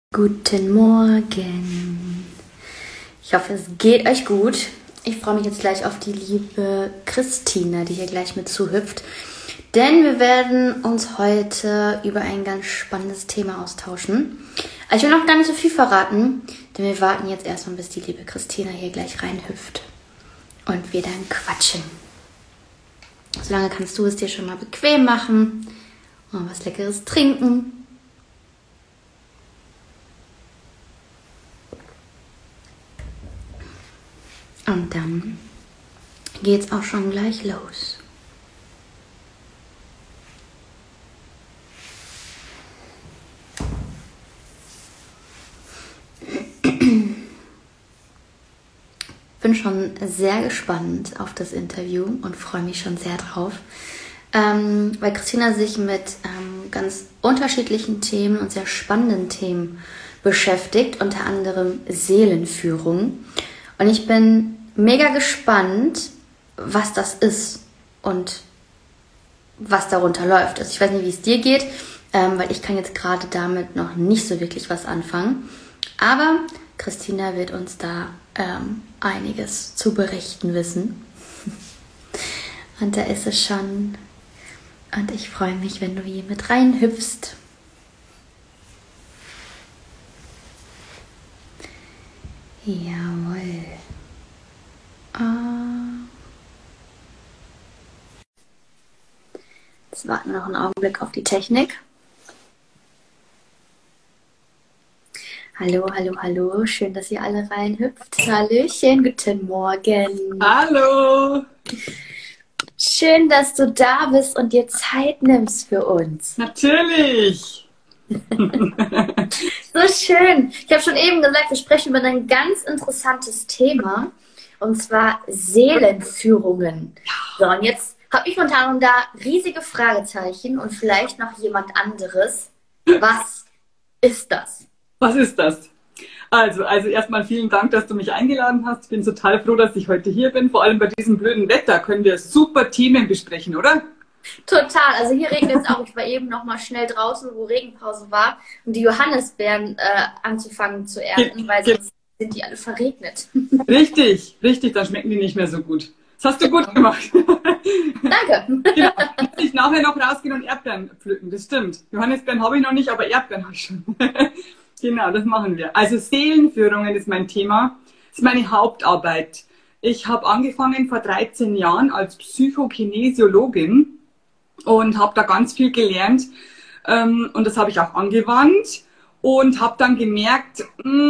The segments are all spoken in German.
Guten Morgen. Ich hoffe, es geht euch gut. Ich freue mich jetzt gleich auf die liebe Christina, die hier gleich mit zuhüpft. Denn wir werden uns heute über ein ganz spannendes Thema austauschen. Ich will noch gar nicht so viel verraten, denn wir warten jetzt erstmal, bis die liebe Christina hier gleich reinhüpft. Und wir dann quatschen. Solange kannst du es dir schon mal bequem machen und was Leckeres trinken. Und dann geht's auch schon gleich los. Bin schon sehr gespannt auf das Interview und freue mich schon sehr drauf, weil Christina sich mit ganz unterschiedlichen Themen und sehr spannenden Themen beschäftigt, unter anderem Seelenführung. Und ich bin mega gespannt, was das ist und was darunter läuft. Also ich weiß nicht, wie es dir geht, weil ich kann jetzt gerade damit noch nicht so wirklich was anfangen. Aber Christina wird uns da einiges zu berichten wissen. Und da ist es schon. Und ich freue mich, wenn du hier mit reinhüpfst. Jawohl. Jetzt warten wir noch einen Augenblick auf die Technik. Hallo, hallo, hallo. Schön, dass ihr alle reinhüpft. Hallöchen, guten Morgen. Hallo. Schön, dass du da bist und dir Zeit nimmst für uns. Natürlich. So schön. Ich habe schon eben gesagt, wir sprechen über ein ganz interessantes Thema. Und zwar Seelenführungen. So, und jetzt habe ich spontan da riesige Fragezeichen und vielleicht noch jemand anderes. Was ist das? Was ist das? Also erstmal vielen Dank, dass du mich eingeladen hast. Ich bin total froh, dass ich heute hier bin. Vor allem bei diesem blöden Wetter können wir super Themen besprechen, oder? Total. Also hier regnet es auch. Ich war eben noch mal schnell draußen, wo Regenpause war, um die Johannisbeeren anzufangen zu ernten, weil sonst sind die alle verregnet. Richtig. Dann schmecken die nicht mehr so gut. Das hast du gut gemacht. Danke. Genau. Muss ich nachher noch rausgehen und Erdbeeren pflücken. Das stimmt. Johannisbeeren habe ich noch nicht, aber Erdbeeren habe ich schon. Genau, das machen wir. Also Seelenführungen ist mein Thema. Das ist meine Hauptarbeit. Ich habe angefangen vor 13 Jahren als Psychokinesiologin und habe da ganz viel gelernt. Und das habe ich auch angewandt und habe dann gemerkt,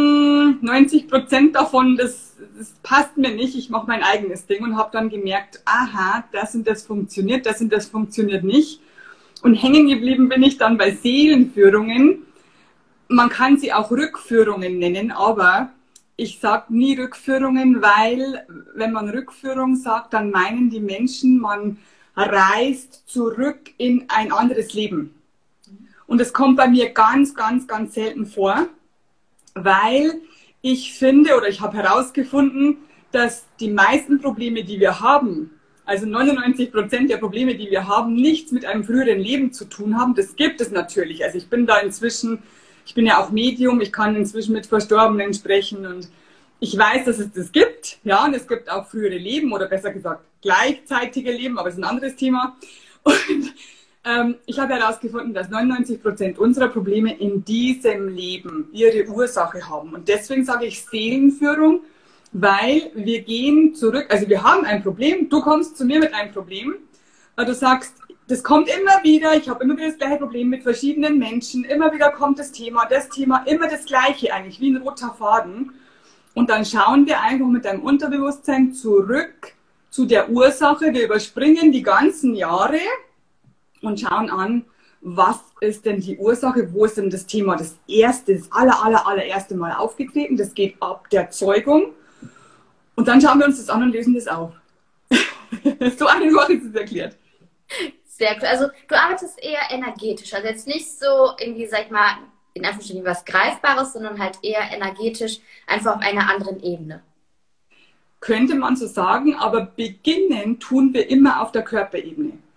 90% davon, das passt mir nicht. Ich mache mein eigenes Ding und habe dann gemerkt, aha, das und das funktioniert, das und das funktioniert nicht. Und hängen geblieben bin ich dann bei Seelenführungen. Man kann sie auch Rückführungen nennen, aber ich sage nie Rückführungen, weil wenn man Rückführung sagt, dann meinen die Menschen, man reist zurück in ein anderes Leben. Und das kommt bei mir ganz, ganz, ganz selten vor, weil ich finde oder ich habe herausgefunden, dass die meisten Probleme, die wir haben, also 99% der Probleme, die wir haben, nichts mit einem früheren Leben zu tun haben. Das gibt es natürlich. Also ich bin ja auch Medium, ich kann inzwischen mit Verstorbenen sprechen und ich weiß, dass es das gibt. Ja, und es gibt auch frühere Leben oder besser gesagt gleichzeitige Leben, aber es ist ein anderes Thema. Und ich habe herausgefunden, dass 99% unserer Probleme in diesem Leben ihre Ursache haben. Und deswegen sage ich Seelenführung, weil wir gehen zurück, also wir haben ein Problem, du kommst zu mir mit einem Problem, du sagst, das kommt immer wieder, ich habe immer wieder das gleiche Problem mit verschiedenen Menschen, immer wieder kommt das Thema, immer das Gleiche eigentlich, wie ein roter Faden. Und dann schauen wir einfach mit deinem Unterbewusstsein zurück zu der Ursache, wir überspringen die ganzen Jahre und schauen an, was ist denn die Ursache, wo ist denn das Thema das allererste Mal aufgetreten, das geht ab der Zeugung und dann schauen wir uns das an und lösen das auf. So einfach ist es erklärt. Sehr cool. Also du arbeitest eher energetisch, also jetzt nicht so irgendwie, sag ich mal, in Anführungsstrichen was Greifbares, sondern halt eher energetisch, einfach auf einer anderen Ebene. Könnte man so sagen, aber beginnen tun wir immer auf der Körperebene.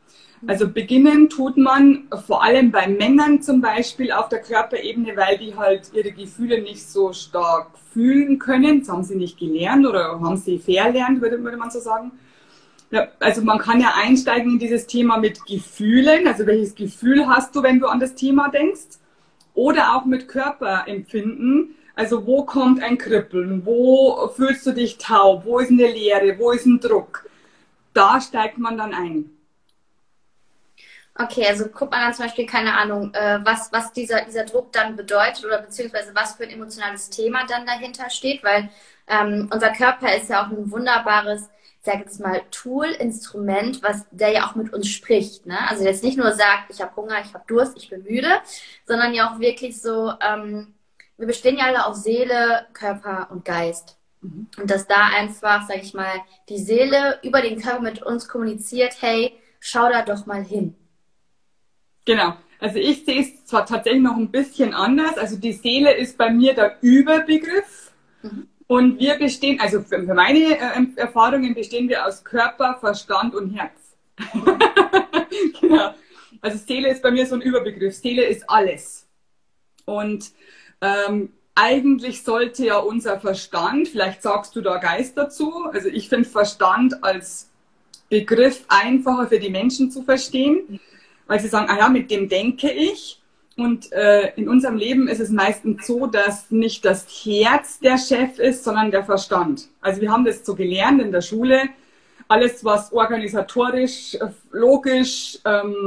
Also beginnen tut man vor allem bei Männern zum Beispiel auf der Körperebene, weil die halt ihre Gefühle nicht so stark fühlen können. Das haben sie nicht gelernt oder haben sie verlernt, würde man so sagen. Ja, also man kann ja einsteigen in dieses Thema mit Gefühlen. Also welches Gefühl hast du, wenn du an das Thema denkst? Oder auch mit Körperempfinden. Also wo kommt ein Kribbeln? Wo fühlst du dich taub? Wo ist eine Leere? Wo ist ein Druck? Da steigt man dann ein. Okay, also guckt man dann zum Beispiel, keine Ahnung, was dieser Druck dann bedeutet oder beziehungsweise was für ein emotionales Thema dann dahinter steht, weil unser Körper ist ja auch ein wunderbares, ich sage jetzt mal, Tool, Instrument, der ja auch mit uns spricht. Ne? Also jetzt nicht nur sagt, ich habe Hunger, ich habe Durst, ich bin müde, sondern ja auch wirklich so, wir bestehen ja alle aus Seele, Körper und Geist. Und dass da einfach, sage ich mal, die Seele über den Körper mit uns kommuniziert, hey, schau da doch mal hin. Genau. Also ich sehe es zwar tatsächlich noch ein bisschen anders. Also die Seele ist bei mir der Überbegriff. Und wir bestehen, also für meine Erfahrungen bestehen wir aus Körper, Verstand und Herz. Genau. Also Seele ist bei mir so ein Überbegriff. Seele ist alles. Und eigentlich sollte ja unser Verstand, vielleicht sagst du da Geist dazu, also ich finde Verstand als Begriff einfacher für die Menschen zu verstehen. Weil sie sagen, ah ja, mit dem denke ich. Und in unserem Leben ist es meistens so, dass nicht das Herz der Chef ist, sondern der Verstand. Also wir haben das so gelernt in der Schule. Alles, was organisatorisch, logisch,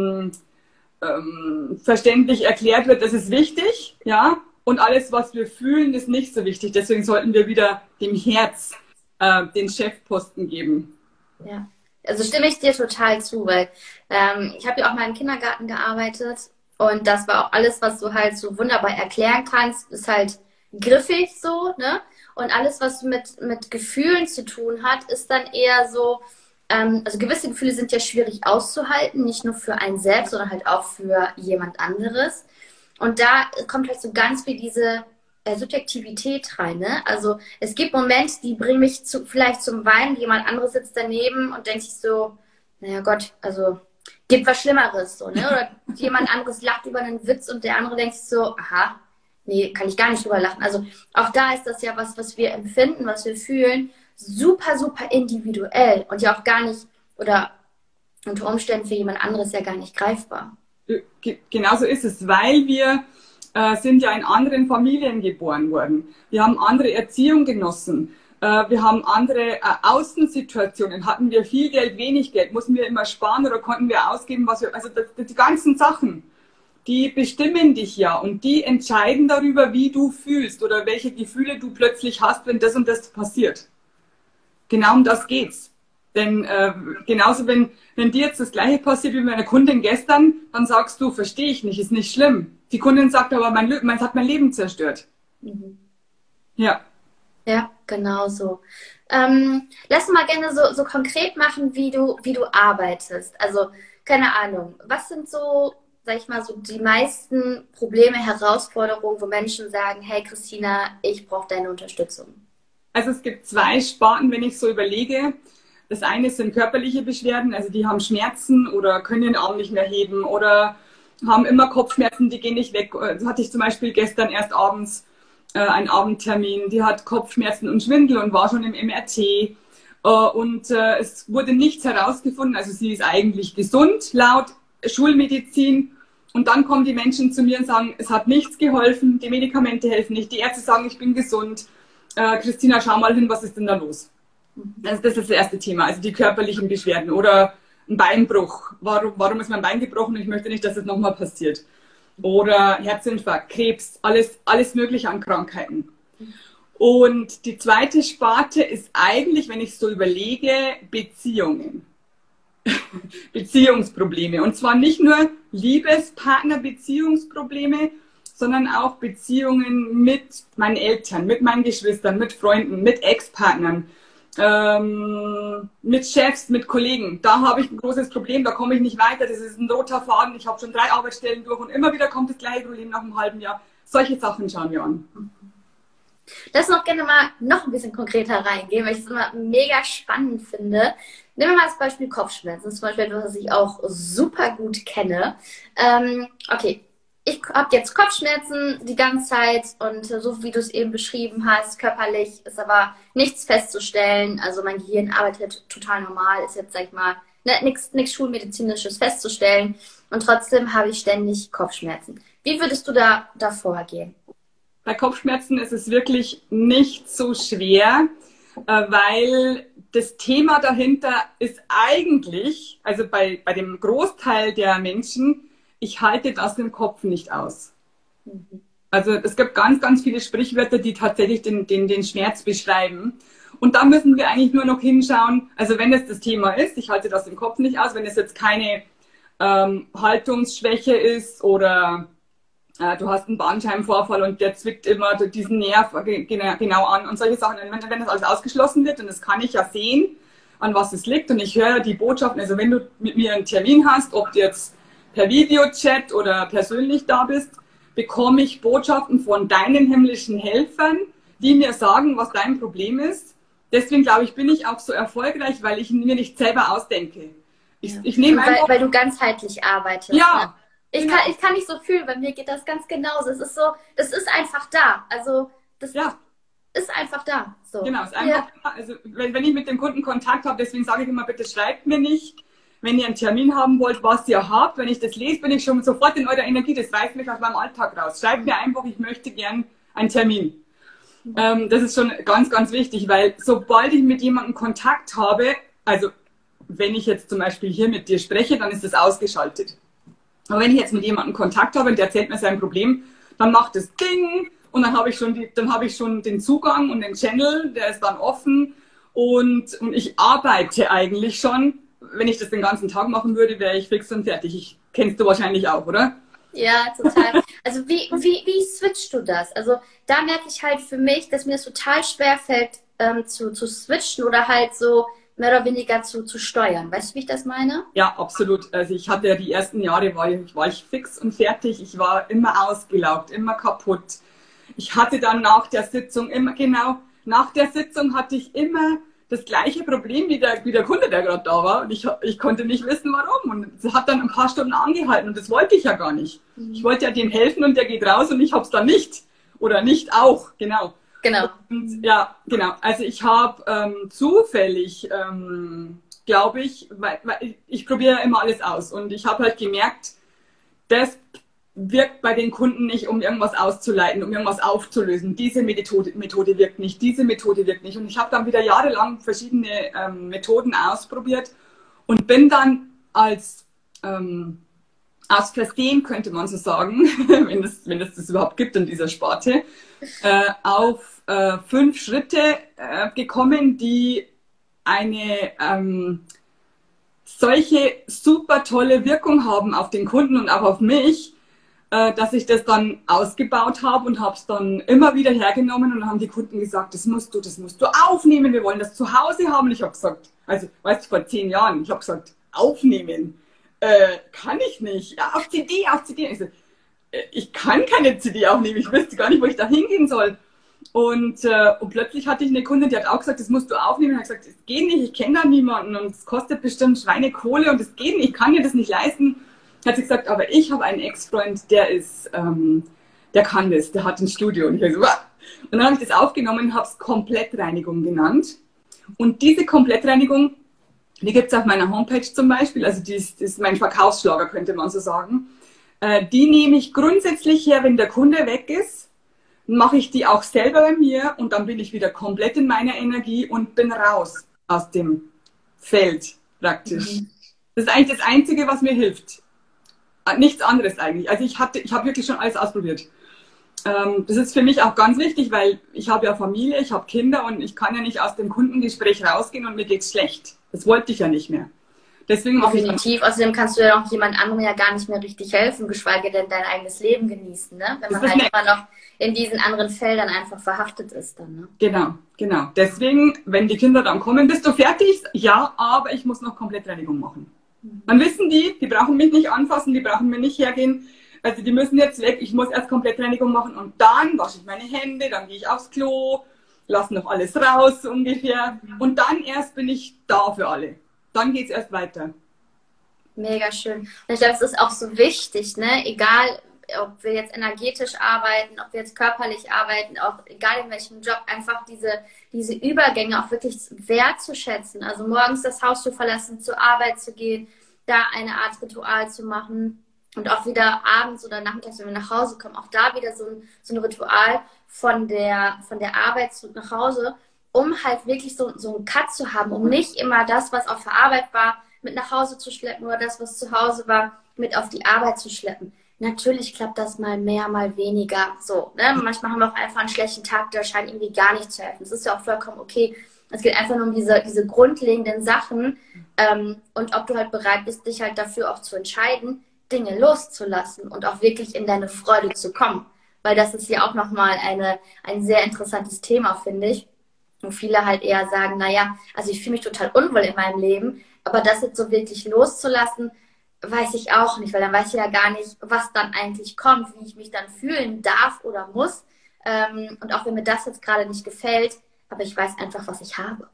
verständlich erklärt wird, das ist wichtig. Ja? Und alles, was wir fühlen, ist nicht so wichtig. Deswegen sollten wir wieder dem Herz den Chefposten geben. Ja. Also stimme ich dir total zu, weil ich habe ja auch mal im Kindergarten gearbeitet und das war auch alles, was du halt so wunderbar erklären kannst, ist halt griffig so, ne? Und alles, was mit Gefühlen zu tun hat, ist dann eher so, also gewisse Gefühle sind ja schwierig auszuhalten, nicht nur für einen selbst, sondern halt auch für jemand anderes. Und da kommt halt so ganz viel diese Subjektivität rein, ne? Also es gibt Momente, die bringen mich vielleicht zum Weinen, jemand anderes sitzt daneben und denkt sich so, naja Gott, also gibt was Schlimmeres, so, ne? Oder jemand anderes lacht über einen Witz und der andere denkt sich so, aha, nee, kann ich gar nicht drüber lachen. Also auch da ist das ja was wir empfinden, was wir fühlen, super, super individuell und ja auch gar nicht, oder unter Umständen für jemand anderes ja gar nicht greifbar. Genauso ist es, weil wir sind ja in anderen Familien geboren worden. Wir haben andere Erziehung genossen. Wir haben andere Außensituationen. Hatten wir viel Geld, wenig Geld? Mussten wir immer sparen oder konnten wir ausgeben, was wir... Also die ganzen Sachen, die bestimmen dich ja und die entscheiden darüber, wie du fühlst oder welche Gefühle du plötzlich hast, wenn das und das passiert. Genau um das geht's. Denn genauso, wenn dir jetzt das Gleiche passiert wie meiner Kundin gestern, dann sagst du, verstehe ich nicht, ist nicht schlimm. Die Kundin sagt aber, es hat mein Leben zerstört. Mhm. Ja. Ja, genau so. Lass mal gerne so konkret machen, wie du arbeitest. Also, keine Ahnung, was sind so, sag ich mal, so die meisten Probleme, Herausforderungen, wo Menschen sagen, hey Christina, ich brauche deine Unterstützung? Also es gibt zwei Sparten, wenn ich so überlege. Das eine sind körperliche Beschwerden, also die haben Schmerzen oder können den Arm nicht mehr heben oder haben immer Kopfschmerzen, die gehen nicht weg. Das hatte ich zum Beispiel gestern erst abends einen Abendtermin. Die hat Kopfschmerzen und Schwindel und war schon im MRT. Und es wurde nichts herausgefunden. Also sie ist eigentlich gesund laut Schulmedizin. Und dann kommen die Menschen zu mir und sagen, es hat nichts geholfen, die Medikamente helfen nicht. Die Ärzte sagen, ich bin gesund. Christina, schau mal hin, was ist denn da los? Also das ist das erste Thema, also die körperlichen Beschwerden oder ein Beinbruch. Warum ist mein Bein gebrochen? Ich möchte nicht, dass das nochmal passiert. Oder Herzinfarkt, Krebs, alles mögliche an Krankheiten. Und die zweite Sparte ist eigentlich, wenn ich so überlege, Beziehungen. Beziehungsprobleme. Und zwar nicht nur Liebespartner-Beziehungsprobleme, sondern auch Beziehungen mit meinen Eltern, mit meinen Geschwistern, mit Freunden, mit Ex-Partnern. Mit Chefs, mit Kollegen, da habe ich ein großes Problem, da komme ich nicht weiter, das ist ein roter Faden, ich habe schon 3 Arbeitsstellen durch und immer wieder kommt das gleiche Problem nach einem halben Jahr. Solche Sachen schauen wir an. Lass noch gerne mal noch ein bisschen konkreter reingehen, weil ich es immer mega spannend finde. Nehmen wir mal das Beispiel Kopfschmerzen. Das ist zum Beispiel etwas, was ich auch super gut kenne. Okay, ich habe jetzt Kopfschmerzen die ganze Zeit und so wie du es eben beschrieben hast, körperlich ist aber nichts festzustellen. Also mein Gehirn arbeitet total normal, ist jetzt, sag ich mal, nichts Schulmedizinisches festzustellen und trotzdem habe ich ständig Kopfschmerzen. Wie würdest du da vorgehen? Bei Kopfschmerzen ist es wirklich nicht so schwer, weil das Thema dahinter ist eigentlich, also bei dem Großteil der Menschen, ich halte das im Kopf nicht aus. Also es gibt ganz, ganz viele Sprichwörter, die tatsächlich den Schmerz beschreiben. Und da müssen wir eigentlich nur noch hinschauen, also wenn es das Thema ist, ich halte das im Kopf nicht aus, wenn es jetzt keine Haltungsschwäche ist oder du hast einen Bandscheibenvorfall und der zwickt immer diesen Nerv genau an und solche Sachen. Wenn das alles ausgeschlossen wird, und das kann ich ja sehen, an was es liegt, und ich höre die Botschaften, also wenn du mit mir einen Termin hast, ob du jetzt per Videochat oder persönlich da bist, bekomme ich Botschaften von deinen himmlischen Helfern, die mir sagen, was dein Problem ist. Deswegen glaube ich, bin ich auch so erfolgreich, weil ich mir nicht selber ausdenke. Ich nehme einfach, weil du ganzheitlich arbeitest. Ja. Ne? Ich kann nicht so fühlen, bei mir geht das ganz genauso. Es ist so, das ist einfach da. Also das ist einfach da. So. Genau, ist einfach da. Also wenn ich mit dem Kunden Kontakt habe, deswegen sage ich immer, bitte schreibt mir nicht, wenn ihr einen Termin haben wollt, was ihr habt. Wenn ich das lese, bin ich schon sofort in eurer Energie. Das reißt mich aus meinem Alltag raus. Schreibt mir einfach, ich möchte gern einen Termin. Das ist schon ganz, ganz wichtig, weil sobald ich mit jemandem Kontakt habe, also wenn ich jetzt zum Beispiel hier mit dir spreche, dann ist das ausgeschaltet. Aber wenn ich jetzt mit jemandem Kontakt habe und der erzählt mir sein Problem, dann macht das Ding und dann habe ich schon den Zugang und den Channel, der ist dann offen und ich arbeite eigentlich schon. Wenn ich das den ganzen Tag machen würde, wäre ich fix und fertig. Kennst du wahrscheinlich auch, oder? Ja, total. Also wie switchst du das? Also da merke ich halt für mich, dass mir das total schwer fällt, zu switchen oder halt so mehr oder weniger zu steuern. Weißt du, wie ich das meine? Ja, absolut. Also ich hatte ja die ersten Jahre, war ich fix und fertig. Ich war immer ausgelaugt, immer kaputt. Ich hatte dann nach der Sitzung nach der Sitzung hatte ich immer das gleiche Problem wie der Kunde, der gerade da war. Und ich konnte nicht wissen, warum. Und es hat dann ein paar Stunden angehalten und das wollte ich ja gar nicht. Ich wollte ja dem helfen und der geht raus und ich habe es dann nicht. Oder nicht auch, genau. Genau. Und, ja, genau. Also ich habe zufällig, glaube ich, weil ich probiere immer alles aus. Und ich habe halt gemerkt, das wirkt bei den Kunden nicht, um irgendwas auszuleiten, um irgendwas aufzulösen. Diese Methode wirkt nicht, diese Methode wirkt nicht. Und ich habe dann wieder jahrelang verschiedene Methoden ausprobiert und bin dann aus Versehen, könnte man so sagen, wenn es das überhaupt gibt in dieser Sparte, auf 5 Schritte gekommen, die eine solche super tolle Wirkung haben auf den Kunden und auch auf mich, dass ich das dann ausgebaut habe und habe es dann immer wieder hergenommen und dann haben die Kunden gesagt, das musst du aufnehmen, wir wollen das zu Hause haben. Und ich habe gesagt, also weißt du, vor 10 Jahren, ich habe gesagt, aufnehmen, kann ich nicht. Ja, auf CD. Ich so, ich kann keine CD aufnehmen, ich wüsste gar nicht, wo ich da hingehen soll. Und plötzlich hatte ich eine Kundin, die hat auch gesagt, das musst du aufnehmen. Ich habe gesagt, das geht nicht, ich kenne da niemanden und es kostet bestimmt Schweinekohle und das geht nicht, ich kann dir das nicht leisten. Hat sie gesagt, aber ich habe einen Ex-Freund, der kann das, der hat ein Studio. Und ich so, wah! Und dann habe ich das aufgenommen und habe es Komplettreinigung genannt. Und diese Komplettreinigung, die gibt es auf meiner Homepage zum Beispiel, also das ist mein Verkaufsschlager, könnte man so sagen. Die nehme ich grundsätzlich her, wenn der Kunde weg ist, mache ich die auch selber bei mir und dann bin ich wieder komplett in meiner Energie und bin raus aus dem Feld praktisch. Das ist eigentlich das Einzige, was mir hilft. Nichts anderes eigentlich. Also ich habe wirklich schon alles ausprobiert. Das ist für mich auch ganz wichtig, weil ich habe ja Familie, ich habe Kinder und ich kann ja nicht aus dem Kundengespräch rausgehen und mir geht's schlecht. Das wollte ich ja nicht mehr. Deswegen mache definitiv. Außerdem kannst du ja auch jemand anderem ja gar nicht mehr richtig helfen, geschweige denn dein eigenes Leben genießen, ne? Wenn man halt immer noch in diesen anderen Feldern einfach verhaftet ist dann, ne? Genau. Deswegen, wenn die Kinder dann kommen, bist du fertig? Ja, aber ich muss noch Komplettreinigung machen. Dann wissen die brauchen mich nicht anfassen, die brauchen mir nicht hergehen. Also die müssen jetzt weg, ich muss erst Komplettreinigung machen und dann wasche ich meine Hände, dann gehe ich aufs Klo, lasse noch alles raus so ungefähr und dann erst bin ich da für alle. Dann geht es erst weiter. Mega schön. Und ich glaube, es ist auch so wichtig, ne? Egal, ob wir jetzt energetisch arbeiten, ob wir jetzt körperlich arbeiten, auch egal in welchem Job, einfach diese Übergänge auch wirklich wertzuschätzen. Also morgens das Haus zu verlassen, zur Arbeit zu gehen, da eine Art Ritual zu machen und auch wieder abends oder nachmittags, wenn wir nach Hause kommen, auch da wieder so ein Ritual von der Arbeit nach Hause, um halt wirklich so einen Cut zu haben, um nicht immer das, was auf der Arbeit war, mit nach Hause zu schleppen oder das, was zu Hause war, mit auf die Arbeit zu schleppen. Natürlich klappt das mal mehr, mal weniger. So, ne? Manchmal haben wir auch einfach einen schlechten Tag, der scheint irgendwie gar nicht zu helfen. Das ist ja auch vollkommen okay. Es geht einfach nur um diese grundlegenden Sachen und ob du halt bereit bist, dich halt dafür auch zu entscheiden, Dinge loszulassen und auch wirklich in deine Freude zu kommen. Weil das ist ja auch nochmal ein sehr interessantes Thema, finde ich. Und viele halt eher sagen, naja, also ich fühle mich total unwohl in meinem Leben, aber das jetzt so wirklich loszulassen, weiß ich auch nicht, weil dann weiß ich ja gar nicht, was dann eigentlich kommt, wie ich mich dann fühlen darf oder muss. Und auch wenn mir das jetzt gerade nicht gefällt, aber ich weiß einfach, was ich habe.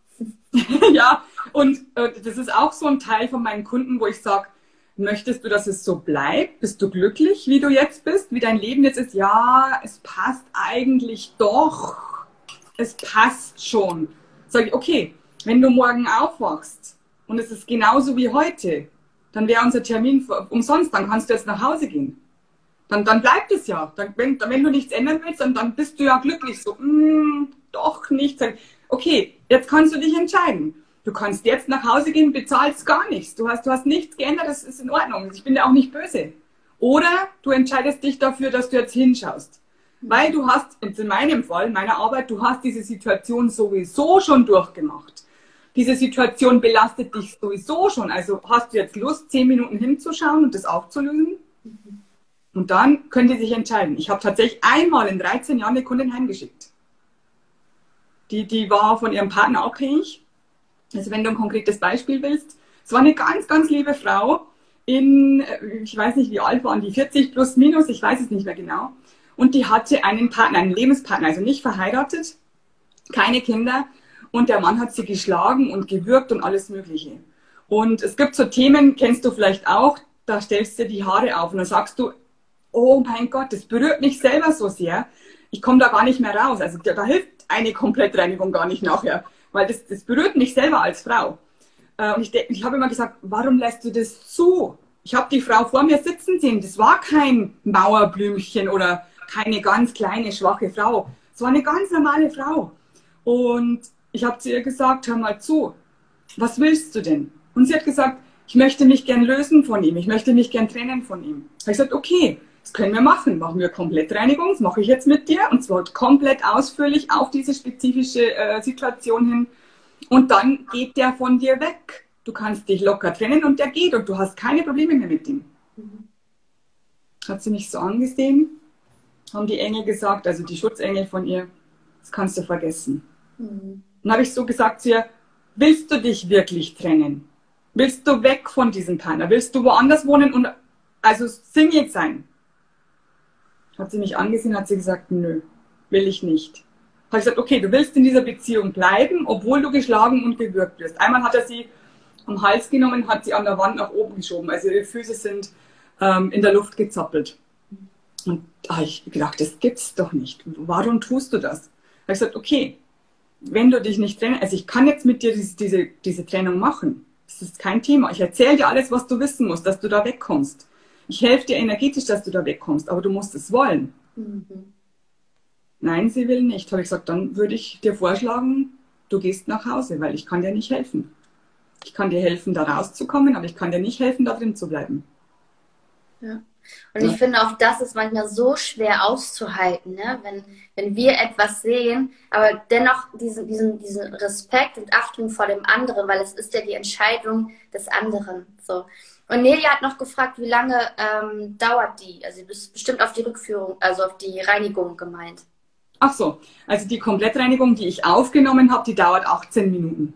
Ja, und das ist auch so ein Teil von meinen Kunden, wo ich sage, möchtest du, dass es so bleibt? Bist du glücklich, wie du jetzt bist, wie dein Leben jetzt ist? Ja, es passt eigentlich doch. Es passt schon. Sag ich, okay, wenn du morgen aufwachst und es ist genauso wie heute, dann wäre unser Termin umsonst, dann kannst du jetzt nach Hause gehen. Dann bleibt es ja. Wenn du nichts ändern willst, dann bist du ja glücklich. So, doch nicht. Okay, jetzt kannst du dich entscheiden. Du kannst jetzt nach Hause gehen, bezahlst gar nichts. Du hast nichts geändert, das ist in Ordnung. Ich bin ja auch nicht böse. Oder du entscheidest dich dafür, dass du jetzt hinschaust. Weil du hast, in meinem Fall, meiner Arbeit, du hast diese Situation sowieso schon durchgemacht. Diese Situation belastet dich sowieso schon. Also hast du jetzt Lust, 10 Minuten hinzuschauen und das aufzulösen? Und dann könnt ihr sich entscheiden. Ich habe tatsächlich einmal in 13 Jahren eine Kundin heimgeschickt. Die war von ihrem Partner abhängig. Also wenn du ein konkretes Beispiel willst. Es war eine ganz, ganz liebe Frau ich weiß nicht, wie alt waren die, 40 plus minus, ich weiß es nicht mehr genau. Und die hatte einen Partner, einen Lebenspartner, also nicht verheiratet, keine Kinder. Und der Mann hat sie geschlagen und gewürgt und alles Mögliche. Und es gibt so Themen, kennst du vielleicht auch, da stellst du die Haare auf und dann sagst du, oh mein Gott, das berührt mich selber so sehr, ich komme da gar nicht mehr raus. Also da hilft eine Komplettreinigung gar nicht nachher, weil das berührt mich selber als Frau. Und ich habe immer gesagt, warum lässt du das zu? Ich habe die Frau vor mir sitzen sehen, das war kein Mauerblümchen oder keine ganz kleine, schwache Frau. Es war eine ganz normale Frau. Und ich habe zu ihr gesagt, hör mal zu, was willst du denn? Und sie hat gesagt, ich möchte mich gern lösen von ihm, ich möchte mich gern trennen von ihm. Da habe ich gesagt, okay, das können wir machen wir Komplettreinigung, das mache ich jetzt mit dir und zwar komplett ausführlich auf diese spezifische Situation hin und dann geht der von dir weg. Du kannst dich locker trennen und der geht und du hast keine Probleme mehr mit ihm. Hat sie mich so angesehen, haben die Engel gesagt, also die Schutzengel von ihr, das kannst du vergessen. Dann habe ich so gesagt zu ihr, willst du dich wirklich trennen? Willst du weg von diesem Partner? Willst du woanders wohnen und also Single sein? Hat sie mich angesehen, hat sie gesagt, nö, will ich nicht. Habe ich gesagt, okay, du willst in dieser Beziehung bleiben, obwohl du geschlagen und gewürgt wirst. Einmal hat er sie am Hals genommen, hat sie an der Wand nach oben geschoben. Also ihre Füße sind in der Luft gezappelt. Und da habe ich gedacht, das gibt's doch nicht. Warum tust du das? Da habe ich gesagt, okay, wenn du dich nicht trennen, also ich kann jetzt mit dir diese Trennung machen. Das ist kein Thema. Ich erzähle dir alles, was du wissen musst, dass du da wegkommst. Ich helfe dir energetisch, dass du da wegkommst, aber du musst es wollen. Nein, sie will nicht. Habe ich gesagt, dann würde ich dir vorschlagen, du gehst nach Hause, weil ich kann dir nicht helfen. Ich kann dir helfen, da rauszukommen, aber ich kann dir nicht helfen, da drin zu bleiben. Ja. Und ich finde auch, das ist manchmal so schwer auszuhalten, ne? Wenn wir etwas sehen, aber dennoch diesen Respekt und Achtung vor dem anderen, weil es ist ja die Entscheidung des anderen. So. Und Nelia hat noch gefragt, wie lange dauert die? Also du bist bestimmt auf die Rückführung, also auf die Reinigung gemeint. Ach so, also die Komplettreinigung, die ich aufgenommen habe, die dauert 18 Minuten.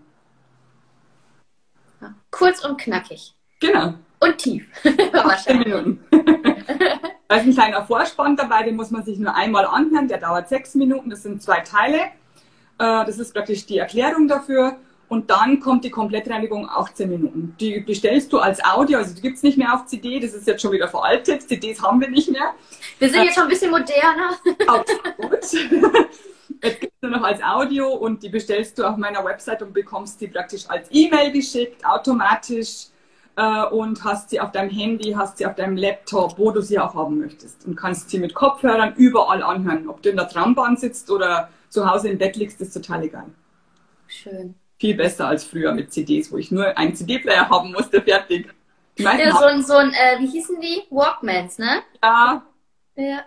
Ja. Kurz und knackig. Genau. Und tief. 18 Minuten. Da ist ein kleiner Vorspann dabei, den muss man sich nur einmal anhören, der dauert 6 Minuten, das sind 2 Teile. Das ist praktisch die Erklärung dafür. Und dann kommt die Komplettreinigung 18 Minuten. Die bestellst du als Audio, also die gibt es nicht mehr auf CD, das ist jetzt schon wieder veraltet, CDs haben wir nicht mehr. Wir sind jetzt schon ein bisschen moderner. Gut. Jetzt gibt es nur noch als Audio und die bestellst du auf meiner Website und bekommst die praktisch als E-Mail geschickt, automatisch, und hast sie auf deinem Handy, hast sie auf deinem Laptop, wo du sie auch haben möchtest. Und kannst sie mit Kopfhörern überall anhören. Ob du in der Trambahn sitzt oder zu Hause im Bett liegst, ist total egal. Schön. Viel besser als früher mit CDs, wo ich nur einen CD-Player haben musste, fertig. Ja, wie hießen die? Walkmans, ne? Ja. Ja.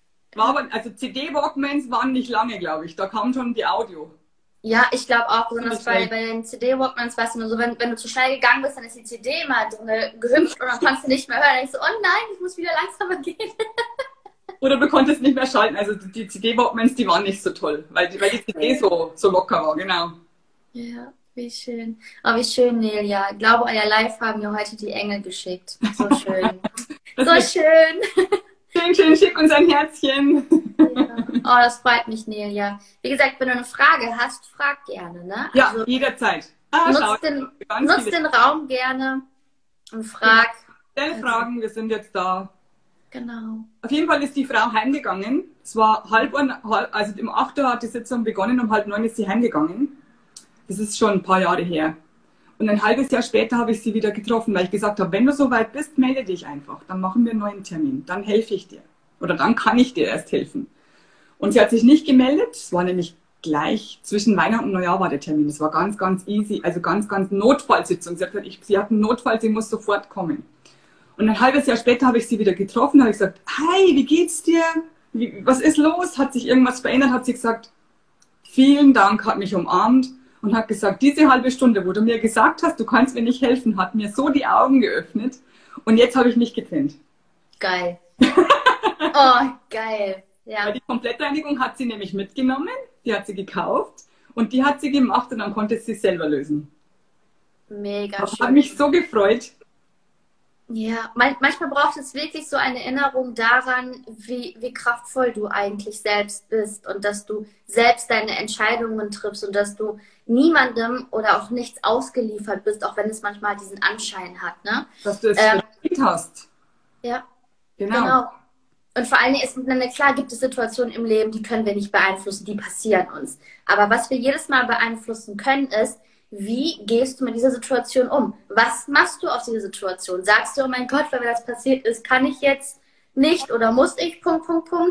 Also CD-Walkmans waren nicht lange, glaube ich. Da kam schon die Audio. Ja, ich glaube auch, besonders bei den CD-Walkmans, weißt du, nur so, wenn du zu schnell gegangen bist, dann ist die CD immer drin gehüpft und dann kannst du nicht mehr hören. Dann denkst du, oh nein, ich muss wieder langsamer gehen. Oder du konntest nicht mehr schalten. Also die CD-Walkmans, die waren nicht so toll, weil die CD so locker war, genau. Ja, wie schön. Oh, wie schön, Nelia. Ich glaube, euer Live haben mir heute die Engel geschickt. So schön. So schön. Schön, schick uns ein Herzchen. Ja. Oh, das freut mich, Nelia. Wie gesagt, wenn du eine Frage hast, frag gerne, ne? Ja, also, jederzeit. Nutz den Raum gerne und frag. Stell Fragen, wir sind jetzt da. Genau. Auf jeden Fall ist die Frau heimgegangen. Es war also um 8 Uhr hat die Sitzung begonnen, um 8:30 ist sie heimgegangen. Das ist schon ein paar Jahre her. Und ein halbes Jahr später habe ich sie wieder getroffen, weil ich gesagt habe, wenn du so weit bist, melde dich einfach. Dann machen wir einen neuen Termin. Dann helfe ich dir. Oder dann kann ich dir erst helfen. Und sie hat sich nicht gemeldet. Es war nämlich gleich zwischen Weihnachten und Neujahr war der Termin. Das war ganz, ganz easy. Also ganz, ganz Notfallsitzung. Sie hat gesagt, sie hat einen Notfall, sie muss sofort kommen. Und ein halbes Jahr später habe ich sie wieder getroffen. Habe ich gesagt, hi, wie geht's dir? Was ist los? Hat sich irgendwas verändert? Hat sie gesagt, vielen Dank, hat mich umarmt. Und hat gesagt, diese halbe Stunde, wo du mir gesagt hast, du kannst mir nicht helfen, hat mir so die Augen geöffnet. Und jetzt habe ich mich getrennt. Geil. Oh, geil. Ja. Weil die Komplettreinigung hat sie nämlich mitgenommen, die hat sie gekauft und die hat sie gemacht und dann konnte sie es selber lösen. Mega das schön. Hat mich so gefreut. Ja, manchmal braucht es wirklich so eine Erinnerung daran, wie kraftvoll du eigentlich selbst bist und dass du selbst deine Entscheidungen triffst und dass du niemandem oder auch nichts ausgeliefert bist, auch wenn es manchmal diesen Anschein hat, ne? Dass du es verdient hast. Ja, genau. Und vor allen Dingen ist, klar gibt es Situationen im Leben, die können wir nicht beeinflussen, die passieren uns. Aber was wir jedes Mal beeinflussen können, ist, wie gehst du mit dieser Situation um? Was machst du aus dieser Situation? Sagst du, oh mein Gott, weil mir das passiert ist, kann ich jetzt nicht oder muss ich, Punkt.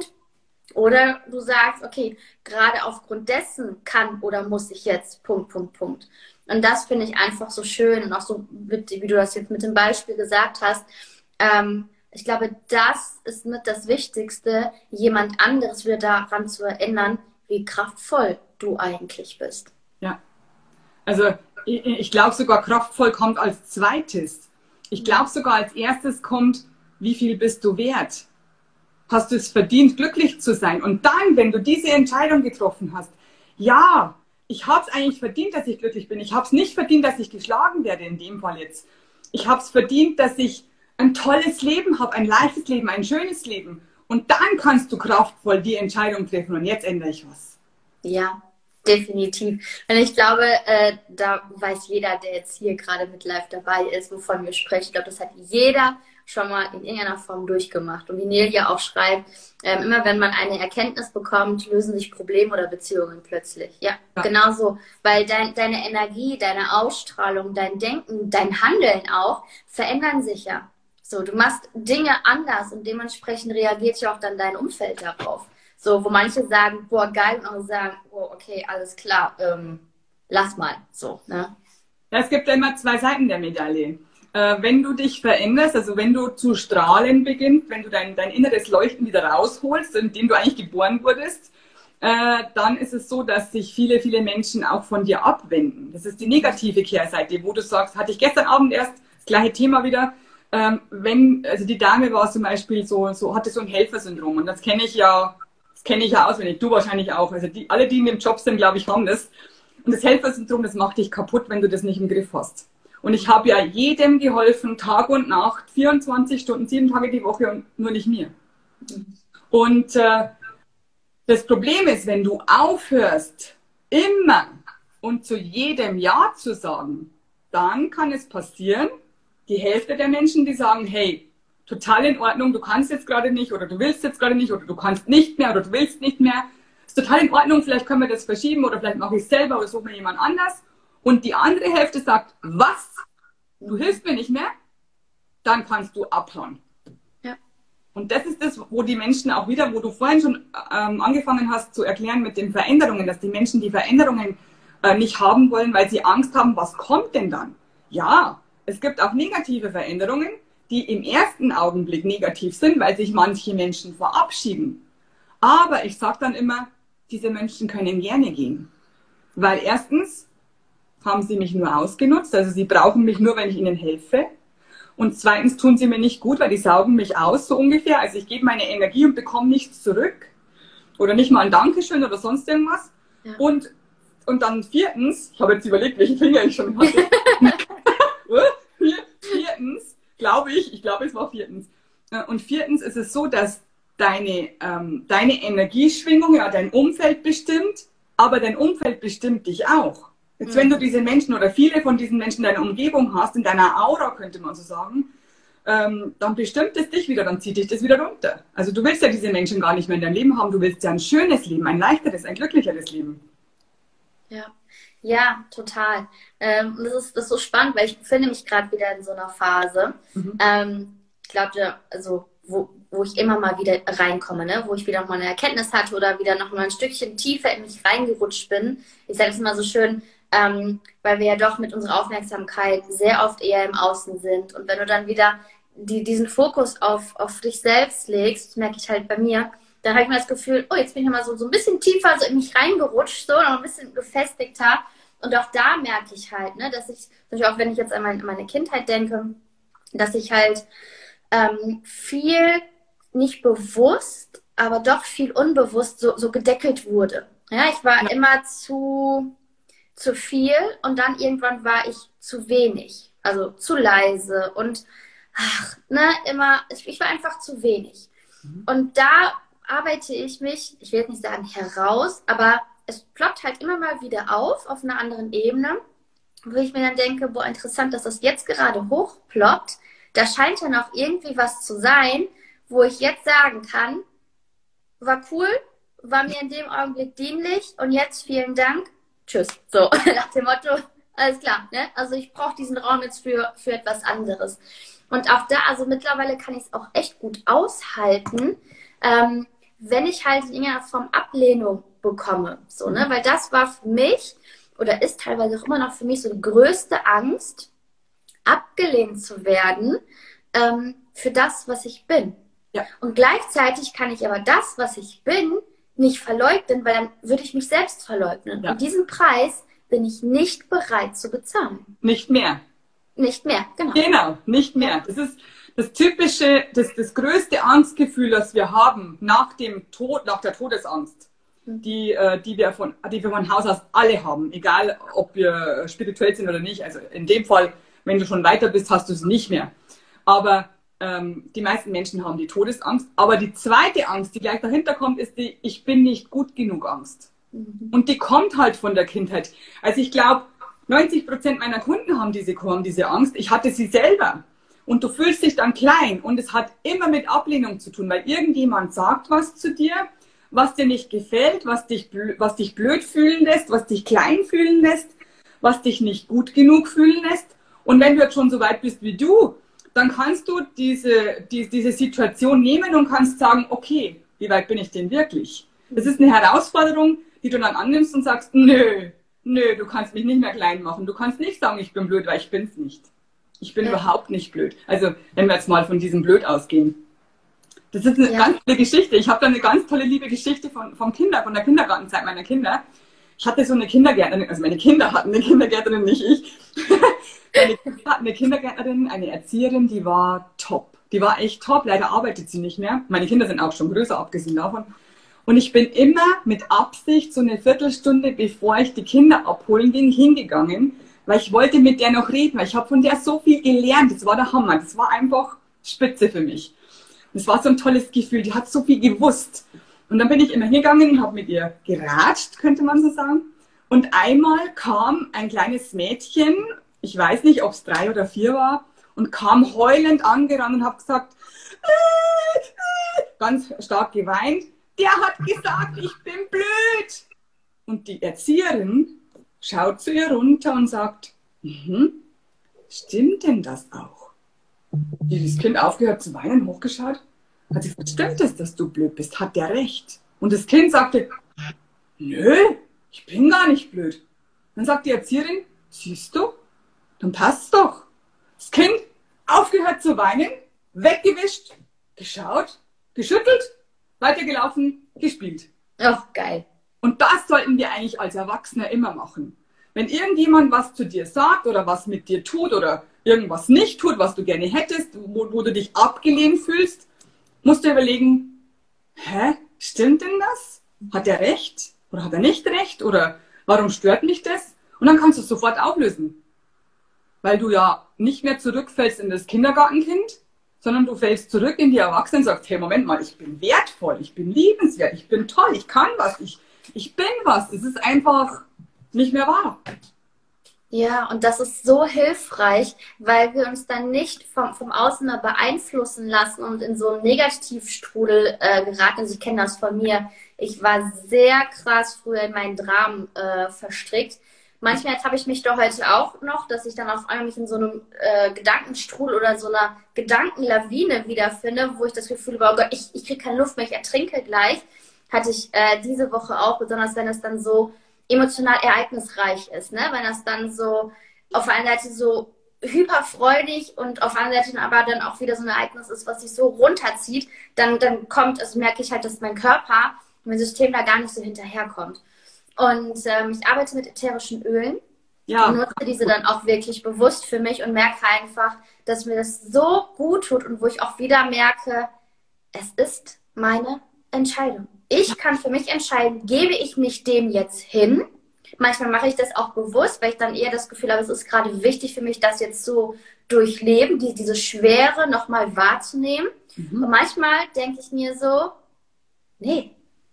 Oder du sagst, okay, gerade aufgrund dessen kann oder muss ich jetzt, Punkt. Und das finde ich einfach so schön und auch so, wie du das jetzt mit dem Beispiel gesagt hast. Ich glaube, das ist mit das Wichtigste, jemand anderes wieder daran zu erinnern, wie kraftvoll du eigentlich bist. Ja. Also ich glaube sogar, kraftvoll kommt als zweites. Ich glaube sogar als erstes kommt, wie viel bist du wert? Hast du es verdient, glücklich zu sein? Und dann, wenn du diese Entscheidung getroffen hast, ja, ich habe es eigentlich verdient, dass ich glücklich bin. Ich habe es nicht verdient, dass ich geschlagen werde, in dem Fall jetzt. Ich habe es verdient, dass ich ein tolles Leben habe, ein leichtes Leben, ein schönes Leben. Und dann kannst du kraftvoll die Entscheidung treffen. Und jetzt ändere ich was. Ja. Definitiv. Und ich glaube, da weiß jeder, der jetzt hier gerade mit live dabei ist, wovon wir sprechen. Ich glaube, das hat jeder schon mal in irgendeiner Form durchgemacht. Und wie Nelia auch schreibt, immer wenn man eine Erkenntnis bekommt, lösen sich Probleme oder Beziehungen plötzlich. Ja, genau so. Weil deine Energie, deine Ausstrahlung, dein Denken, dein Handeln auch verändern sich ja. So, du machst Dinge anders und dementsprechend reagiert ja auch dann dein Umfeld darauf. So, wo manche sagen, boah, geil, und andere sagen, boah, okay, alles klar, lass mal, so, ne? Ja, es gibt ja immer 2 Seiten der Medaille. Wenn du dich veränderst, also wenn du zu strahlen beginnst, wenn du dein inneres Leuchten wieder rausholst, in dem du eigentlich geboren wurdest, dann ist es so, dass sich viele, viele Menschen auch von dir abwenden. Das ist die negative Kehrseite, wo du sagst, hatte ich gestern Abend erst das gleiche Thema wieder, also die Dame war zum Beispiel hatte so ein Helfersyndrom und das kenne ich ja auswendig, du wahrscheinlich auch. Also alle, die in dem Job sind, glaube ich, haben das. Und das Helfersyndrom, das macht dich kaputt, wenn du das nicht im Griff hast. Und ich habe ja jedem geholfen, Tag und Nacht, 24 Stunden, 7 Tage die Woche und nur nicht mir. Und das Problem ist, wenn du aufhörst, immer und zu jedem Ja zu sagen, dann kann es passieren, die Hälfte der Menschen, die sagen, hey, total in Ordnung, du kannst jetzt gerade nicht oder du willst jetzt gerade nicht oder du kannst nicht mehr oder du willst nicht mehr. Ist total in Ordnung, vielleicht können wir das verschieben oder vielleicht mache ich es selber oder suche mir jemand anders. Und die andere Hälfte sagt, was? Du hilfst mir nicht mehr? Dann kannst du abhauen. Ja. Und das ist das, wo die Menschen auch wieder, wo du vorhin schon angefangen hast zu erklären mit den Veränderungen, dass die Menschen die Veränderungen nicht haben wollen, weil sie Angst haben, was kommt denn dann? Ja, es gibt auch negative Veränderungen, die im ersten Augenblick negativ sind, weil sich manche Menschen verabschieden. Aber ich sage dann immer, diese Menschen können gerne gehen. Weil erstens haben sie mich nur ausgenutzt, also sie brauchen mich nur, wenn ich ihnen helfe. Und zweitens tun sie mir nicht gut, weil die saugen mich aus, so ungefähr. Also ich gebe meine Energie und bekomme nichts zurück. Oder nicht mal ein Dankeschön oder sonst irgendwas. Ja. Und dann viertens, ich habe jetzt überlegt, welchen Finger ich schon hatte. Viertens, ich glaube, es war viertens. Und viertens ist es so, dass deine Energieschwingung ja dein Umfeld bestimmt, aber dein Umfeld bestimmt dich auch. Jetzt, wenn du diese Menschen oder viele von diesen Menschen in deiner Umgebung hast, in deiner Aura, könnte man so sagen, dann bestimmt es dich wieder, dann zieht dich das wieder runter. Also du willst ja diese Menschen gar nicht mehr in deinem Leben haben, du willst ja ein schönes Leben, ein leichteres, ein glücklicheres Leben. Ja, total. Das ist so spannend, weil ich befinde mich gerade wieder in so einer Phase. Ich glaube, also wo ich immer mal wieder reinkomme, ne? Wo ich wieder noch mal eine Erkenntnis hatte oder wieder noch mal ein Stückchen tiefer in mich reingerutscht bin. Ich sage es immer so schön, weil wir ja doch mit unserer Aufmerksamkeit sehr oft eher im Außen sind. Und wenn du dann wieder diesen Fokus auf dich selbst legst, das merke ich halt bei mir, dann habe ich mir das Gefühl, oh, jetzt bin ich mal so ein bisschen tiefer so in mich reingerutscht, so noch ein bisschen gefestigter. Und auch da merke ich halt, ne, dass ich, auch wenn ich jetzt an meine Kindheit denke, dass ich halt viel nicht bewusst, aber doch viel unbewusst so gedeckelt wurde. Ja, ich war immer zu viel und dann irgendwann war ich zu wenig, also zu leise und ich war einfach zu wenig. Und da arbeite ich mich, ich will jetzt nicht sagen heraus, aber es ploppt halt immer mal wieder auf einer anderen Ebene, wo ich mir dann denke, boah, interessant, dass das jetzt gerade hochploppt. Da scheint ja noch irgendwie was zu sein, wo ich jetzt sagen kann, war cool, war mir in dem Augenblick dienlich und jetzt vielen Dank, tschüss. So, nach dem Motto, alles klar, ne? Also ich brauche diesen Raum jetzt für etwas anderes. Und auch da, also mittlerweile kann ich es auch echt gut aushalten, wenn ich halt in irgendeiner Form Ablehnung bekomme. So, ne? Weil das war für mich oder ist teilweise auch immer noch für mich so die größte Angst, abgelehnt zu werden für das, was ich bin. Ja. Und gleichzeitig kann ich aber das, was ich bin, nicht verleugnen, weil dann würde ich mich selbst verleugnen. Ja. Und diesen Preis bin ich nicht bereit zu bezahlen. Nicht mehr. Nicht mehr, genau. Genau, nicht mehr. Das ist das typische, das größte Angstgefühl, das wir haben nach dem Tod, nach der Todesangst, die wir von Haus aus alle haben, egal ob wir spirituell sind oder nicht. Also in dem Fall, wenn du schon weiter bist, hast du es nicht mehr. Aber die meisten Menschen haben die Todesangst. Aber die zweite Angst, die gleich dahinter kommt, ist die Ich bin nicht gut genug Angst. Und die kommt halt von der Kindheit. Also ich glaube, 90% meiner Kunden haben diese Angst. Ich hatte sie selber. Und du fühlst dich dann klein. Und es hat immer mit Ablehnung zu tun, weil irgendjemand sagt was zu dir, was dir nicht gefällt, was dich blöd fühlen lässt, was dich klein fühlen lässt, was dich nicht gut genug fühlen lässt. Und wenn du jetzt schon so weit bist wie du, dann kannst du diese Situation nehmen und kannst sagen, okay, wie weit bin ich denn wirklich? Das ist eine Herausforderung, die du dann annimmst und sagst, nö, du kannst mich nicht mehr klein machen. Du kannst nicht sagen, ich bin blöd, weil ich bin's nicht. Ich bin überhaupt nicht blöd. Also, wenn wir jetzt mal von diesem Blöd ausgehen. Das ist eine ganz tolle Geschichte. Ich habe da eine ganz tolle, liebe Geschichte von der Kindergartenzeit meiner Kinder. Ich hatte so eine Kindergärtnerin, also meine Kinder hatten eine Kindergärtnerin, nicht ich. Meine Kinder hatten eine Kindergärtnerin, eine Erzieherin, die war top. Die war echt top. Leider arbeitet sie nicht mehr. Meine Kinder sind auch schon größer, abgesehen davon. Und ich bin immer mit Absicht so eine Viertelstunde, bevor ich die Kinder abholen ging, hingegangen, weil ich wollte mit der noch reden, weil ich habe von der so viel gelernt. Das war der Hammer. Das war einfach spitze für mich. Und Das war so ein tolles Gefühl, die hat so viel gewusst. Und dann bin ich immer hingegangen und habe mit ihr geratscht, könnte man so sagen. Und einmal kam ein kleines Mädchen, ich weiß nicht, ob es 3 oder 4 war, und kam heulend angerannt und hat gesagt, ganz stark geweint, der hat gesagt, ich bin blöd. Und die Erzieherin schaut zu ihr runter und sagt, stimmt denn das auch? Das Kind aufgehört zu weinen, hochgeschaut, hat sie gesagt, stimmt es, dass du blöd bist? Hat der recht? Und das Kind sagte, nö, ich bin gar nicht blöd. Dann sagt die Erzieherin, siehst du, dann passt's doch. Das Kind aufgehört zu weinen, weggewischt, geschaut, geschüttelt, weitergelaufen, gespielt. Oh, geil. Und das sollten wir eigentlich als Erwachsene immer machen. Wenn irgendjemand was zu dir sagt oder was mit dir tut oder irgendwas nicht tut, was du gerne hättest, wo du dich abgelehnt fühlst, musst du überlegen, stimmt denn das? Hat er recht? Oder hat er nicht recht? Oder warum stört mich das? Und dann kannst du es sofort auflösen. Weil du ja nicht mehr zurückfällst in das Kindergartenkind, sondern du fällst zurück in die Erwachsenen und sagst, hey, Moment mal, ich bin wertvoll, ich bin liebenswert, ich bin toll, ich kann was, ich bin was. Das ist einfach nicht mehr wahr. Ja, und das ist so hilfreich, weil wir uns dann nicht vom Außen beeinflussen lassen und in so einen Negativstrudel geraten. Also ich kenne das von mir. Ich war sehr krass früher in meinen Dramen verstrickt. Manchmal habe ich mich doch heute auch noch, dass ich dann auf einmal mich in so einem Gedankenstrudel oder so einer Gedankenlawine wiederfinde, wo ich das Gefühl habe, oh Gott, ich kriege keine Luft mehr, ich ertrinke gleich. Hatte ich diese Woche auch, besonders wenn es dann so emotional ereignisreich ist, ne? Wenn das dann so auf der einen Seite so hyperfreudig und auf der anderen Seite aber dann auch wieder so ein Ereignis ist, was sich so runterzieht, dann kommt, also merke ich halt, dass mein Körper, mein System da gar nicht so hinterherkommt. Und ich arbeite mit ätherischen Ölen. Ja. Und nutze diese dann auch wirklich bewusst für mich und merke einfach, dass mir das so gut tut und wo ich auch wieder merke, es ist meine Entscheidung. Ich kann für mich entscheiden, gebe ich mich dem jetzt hin. Manchmal mache ich das auch bewusst, weil ich dann eher das Gefühl habe, es ist gerade wichtig für mich, das jetzt so durchleben, diese Schwere nochmal wahrzunehmen. Und manchmal denke ich mir so, nee,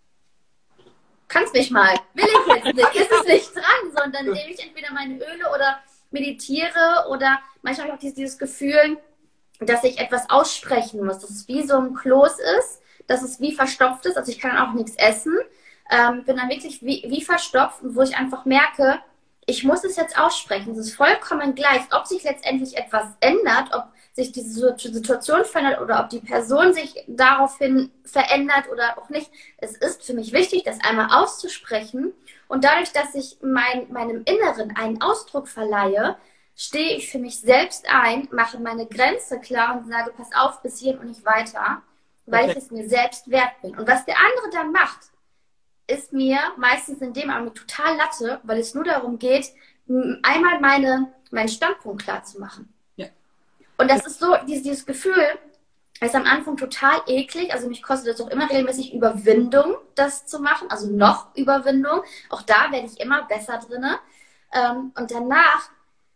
kannst mich mal, will ich jetzt nicht, ist es nicht dran, sondern nehme ich entweder meine Öle oder meditiere oder manchmal habe ich auch dieses Gefühl, dass ich etwas aussprechen muss, dass es wie so ein Kloß ist, dass es wie verstopft ist, also ich kann auch nichts essen, bin dann wirklich wie verstopft, wo ich einfach merke, ich muss es jetzt aussprechen. Es ist vollkommen gleich, ob sich letztendlich etwas ändert, ob sich diese Situation verändert oder ob die Person sich daraufhin verändert oder auch nicht. Es ist für mich wichtig, das einmal auszusprechen und dadurch, dass ich meinem Inneren einen Ausdruck verleihe, stehe ich für mich selbst ein, mache meine Grenze klar und sage, pass auf, bis hierhin und nicht weiter, weil ich es mir selbst wert bin. Und was der andere dann macht, ist mir meistens in dem Augenblick total Latte, weil es nur darum geht, einmal meinen Standpunkt klar zu machen. Ja. Und das ist so, dieses Gefühl ist am Anfang total eklig. Also mich kostet es auch immer regelmäßig Überwindung, das zu machen. Also noch Überwindung. Auch da werde ich immer besser drinne. Und danach,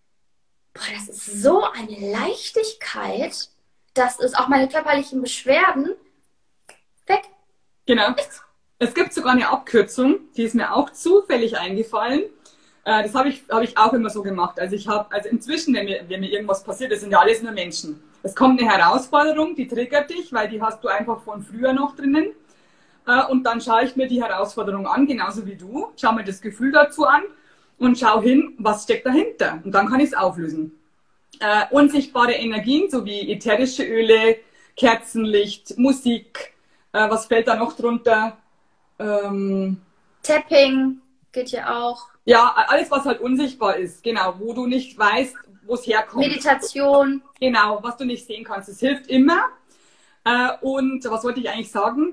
das ist so eine Leichtigkeit, dass es auch meine körperlichen Beschwerden weg. Genau. Es gibt sogar eine Abkürzung, die ist mir auch zufällig eingefallen. Das habe ich auch immer so gemacht. Also inzwischen, wenn mir irgendwas passiert, das sind ja alles nur Menschen. Es kommt eine Herausforderung, die triggert dich, weil die hast du einfach von früher noch drinnen. Und dann schaue ich mir die Herausforderung an, genauso wie du. Schaue mir das Gefühl dazu an und schaue hin, was steckt dahinter. Und dann kann ich es auflösen. Unsichtbare Energien, so wie ätherische Öle, Kerzenlicht, Musik, was fällt da noch drunter? Tapping geht ja auch. Ja, alles, was halt unsichtbar ist, genau, wo du nicht weißt, wo es herkommt. Meditation. Genau, was du nicht sehen kannst. Es hilft immer. Und was wollte ich eigentlich sagen?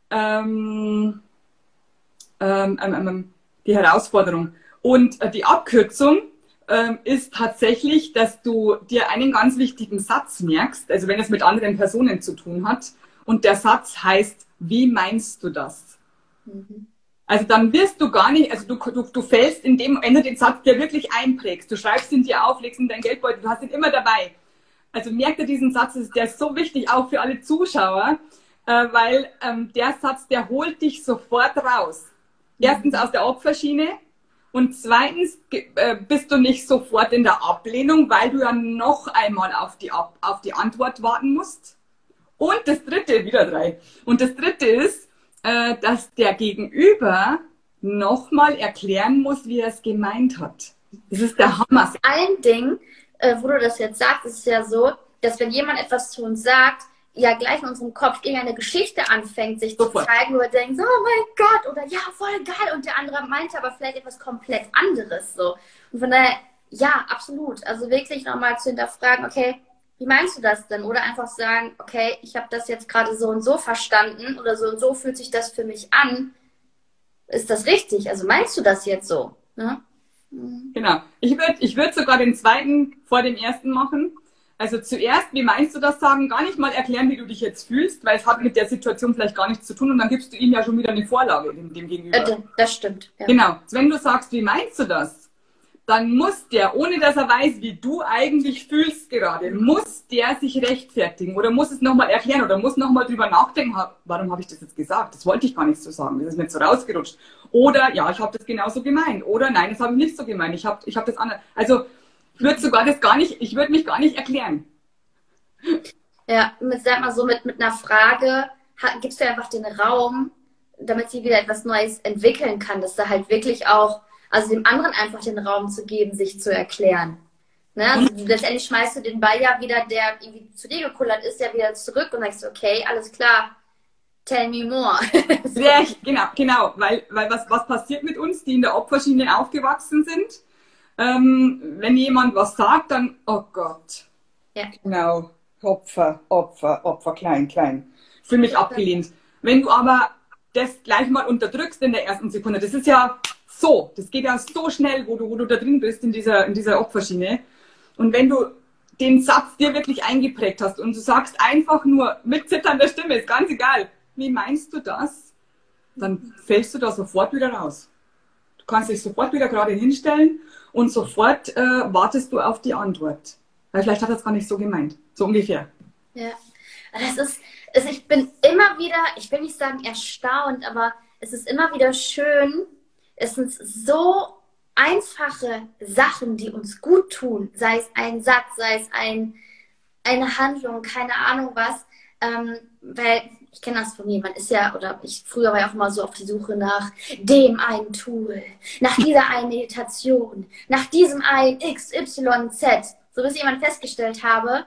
Die Herausforderung. Und die Abkürzung ist tatsächlich, dass du dir einen ganz wichtigen Satz merkst, also wenn es mit anderen Personen zu tun hat. Und der Satz heißt, wie meinst du das? Mhm. Also dann wirst du gar nicht, also du fällst in dem, wenn du den Satz dir wirklich einprägst, du schreibst ihn dir auf, legst in dein Geldbeutel, du hast ihn immer dabei. Also merkt ihr diesen Satz, der ist so wichtig, auch für alle Zuschauer, weil der Satz, der holt dich sofort raus. Erstens aus der Opferschiene und zweitens bist du nicht sofort in der Ablehnung, weil du ja noch einmal auf die Antwort warten musst. Und das dritte, wieder 3. Und das dritte ist, dass der Gegenüber nochmal erklären muss, wie er es gemeint hat. Das ist der Hammer. Vor allen Dingen, wo du das jetzt sagst, ist es ja so, dass wenn jemand etwas zu uns sagt, ja gleich in unserem Kopf irgendeine Geschichte anfängt, sich Sofort zu zeigen, wo wir denken, so, oh mein Gott, oder ja, voll geil, und der andere meinte aber vielleicht etwas komplett anderes, so. Und von daher, ja, absolut. Also wirklich nochmal zu hinterfragen, okay, wie meinst du das denn? Oder einfach sagen, okay, ich habe das jetzt gerade so und so verstanden oder so und so fühlt sich das für mich an. Ist das richtig? Also meinst du das jetzt so? Ne? Genau. Ich würd sogar den zweiten vor dem ersten machen. Also zuerst, wie meinst du das sagen? Gar nicht mal erklären, wie du dich jetzt fühlst, weil es hat mit der Situation vielleicht gar nichts zu tun und dann gibst du ihm ja schon wieder eine Vorlage dem Gegenüber. Das stimmt. Ja. Genau. Wenn du sagst, wie meinst du das? Dann muss der, ohne dass er weiß, wie du eigentlich fühlst gerade, muss der sich rechtfertigen oder muss es nochmal erklären oder muss nochmal drüber nachdenken, warum habe ich das jetzt gesagt? Das wollte ich gar nicht so sagen, das ist mir so rausgerutscht. Oder, ja, ich habe das genauso gemeint. Oder, nein, das habe ich nicht so gemeint, ich hab das andere. Also, ich würde mich gar nicht erklären. Ja, sag mal so, mit einer Frage gibst du einfach den Raum, damit sie wieder etwas Neues entwickeln kann, dass da halt wirklich auch, also dem anderen einfach den Raum zu geben, sich zu erklären. Ne? Also letztendlich schmeißt du den Ball ja wieder, der irgendwie zu dir gekullert ist, ja wieder zurück und sagst, okay, alles klar, tell me more. So. Ja, genau, weil was passiert mit uns, die in der Opferschiene aufgewachsen sind? Wenn jemand was sagt, dann, oh Gott. Ja. Genau, Opfer, klein. Fühl mich abgelehnt. Wenn du aber das gleich mal unterdrückst in der ersten Sekunde, das ist ja so, das geht ja so schnell, wo du da drin bist in dieser Opferschiene. Und wenn du den Satz dir wirklich eingeprägt hast und du sagst einfach nur mit zitternder Stimme, ist ganz egal, wie meinst du das? Dann fällst du da sofort wieder raus. Du kannst dich sofort wieder gerade hinstellen und sofort wartest du auf die Antwort. Weil vielleicht hat er es gar nicht so gemeint. So ungefähr. Ja, ich bin immer wieder, ich will nicht sagen erstaunt, aber es ist immer wieder schön. Es sind so einfache Sachen, die uns gut tun. Sei es ein Satz, sei es eine Handlung, keine Ahnung was. Weil ich kenne das von mir, man ist ja, oder früher war ja auch immer so auf die Suche nach dem einen Tool, nach dieser einen Meditation, nach diesem einen XYZ. So bis ich jemand festgestellt habe,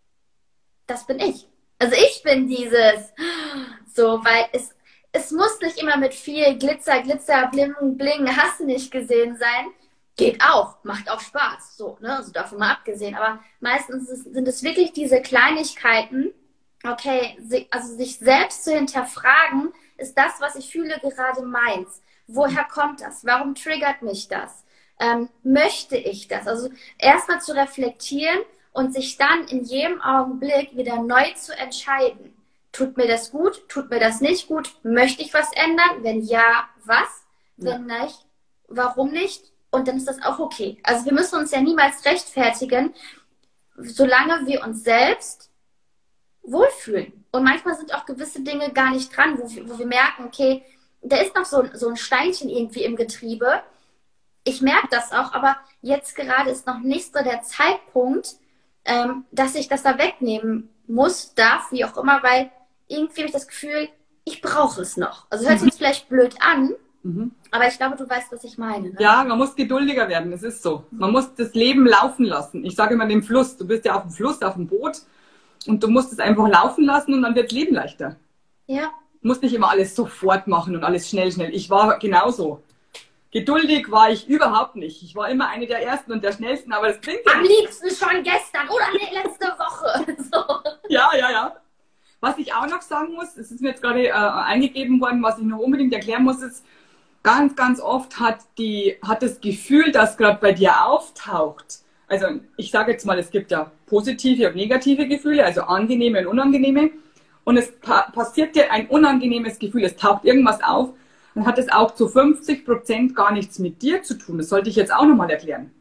das bin ich. Also ich bin dieses, so, weil es muss nicht immer mit viel Glitzer, Bling, Bling, hast du nicht gesehen sein. Geht auch, macht auch Spaß, so, ne, also davon mal abgesehen. Aber meistens sind es wirklich diese Kleinigkeiten, okay, also sich selbst zu hinterfragen, ist das, was ich fühle, gerade meins? Woher kommt das? Warum triggert mich das? Möchte ich das? Also erstmal zu reflektieren und sich dann in jedem Augenblick wieder neu zu entscheiden. Tut mir das gut? Tut mir das nicht gut? Möchte ich was ändern? Wenn ja, was? Wenn nicht, warum nicht? Und dann ist das auch okay. Also wir müssen uns ja niemals rechtfertigen, solange wir uns selbst wohlfühlen. Und manchmal sind auch gewisse Dinge gar nicht dran, wo wir merken, okay, da ist noch so ein Steinchen irgendwie im Getriebe. Ich merke das auch, aber jetzt gerade ist noch nicht so der Zeitpunkt, dass ich das da wegnehmen muss, darf, wie auch immer, weil irgendwie habe ich das Gefühl, ich brauche es noch. Also hört sich jetzt vielleicht blöd an, aber ich glaube, du weißt, was ich meine. Ne? Ja, man muss geduldiger werden, das ist so. Man muss das Leben laufen lassen. Ich sage immer den Fluss. Du bist ja auf dem Fluss, auf dem Boot und du musst es einfach laufen lassen und dann wird das Leben leichter. Ja. Du musst nicht immer alles sofort machen und alles schnell. Ich war genauso. Geduldig war ich überhaupt nicht. Ich war immer eine der Ersten und der Schnellsten, aber das klingt ja am liebsten schon gestern oder letzte Woche. So. Ja. Was ich auch noch sagen muss, es ist mir jetzt gerade eingegeben worden, was ich noch unbedingt erklären muss, ist, ganz oft hat das Gefühl, das gerade bei dir auftaucht. Also ich sage jetzt mal, es gibt ja positive und negative Gefühle, also angenehme und unangenehme. Und es passiert dir ein unangenehmes Gefühl, es taucht irgendwas auf, dann hat es auch zu 50% gar nichts mit dir zu tun. Das sollte ich jetzt auch nochmal erklären.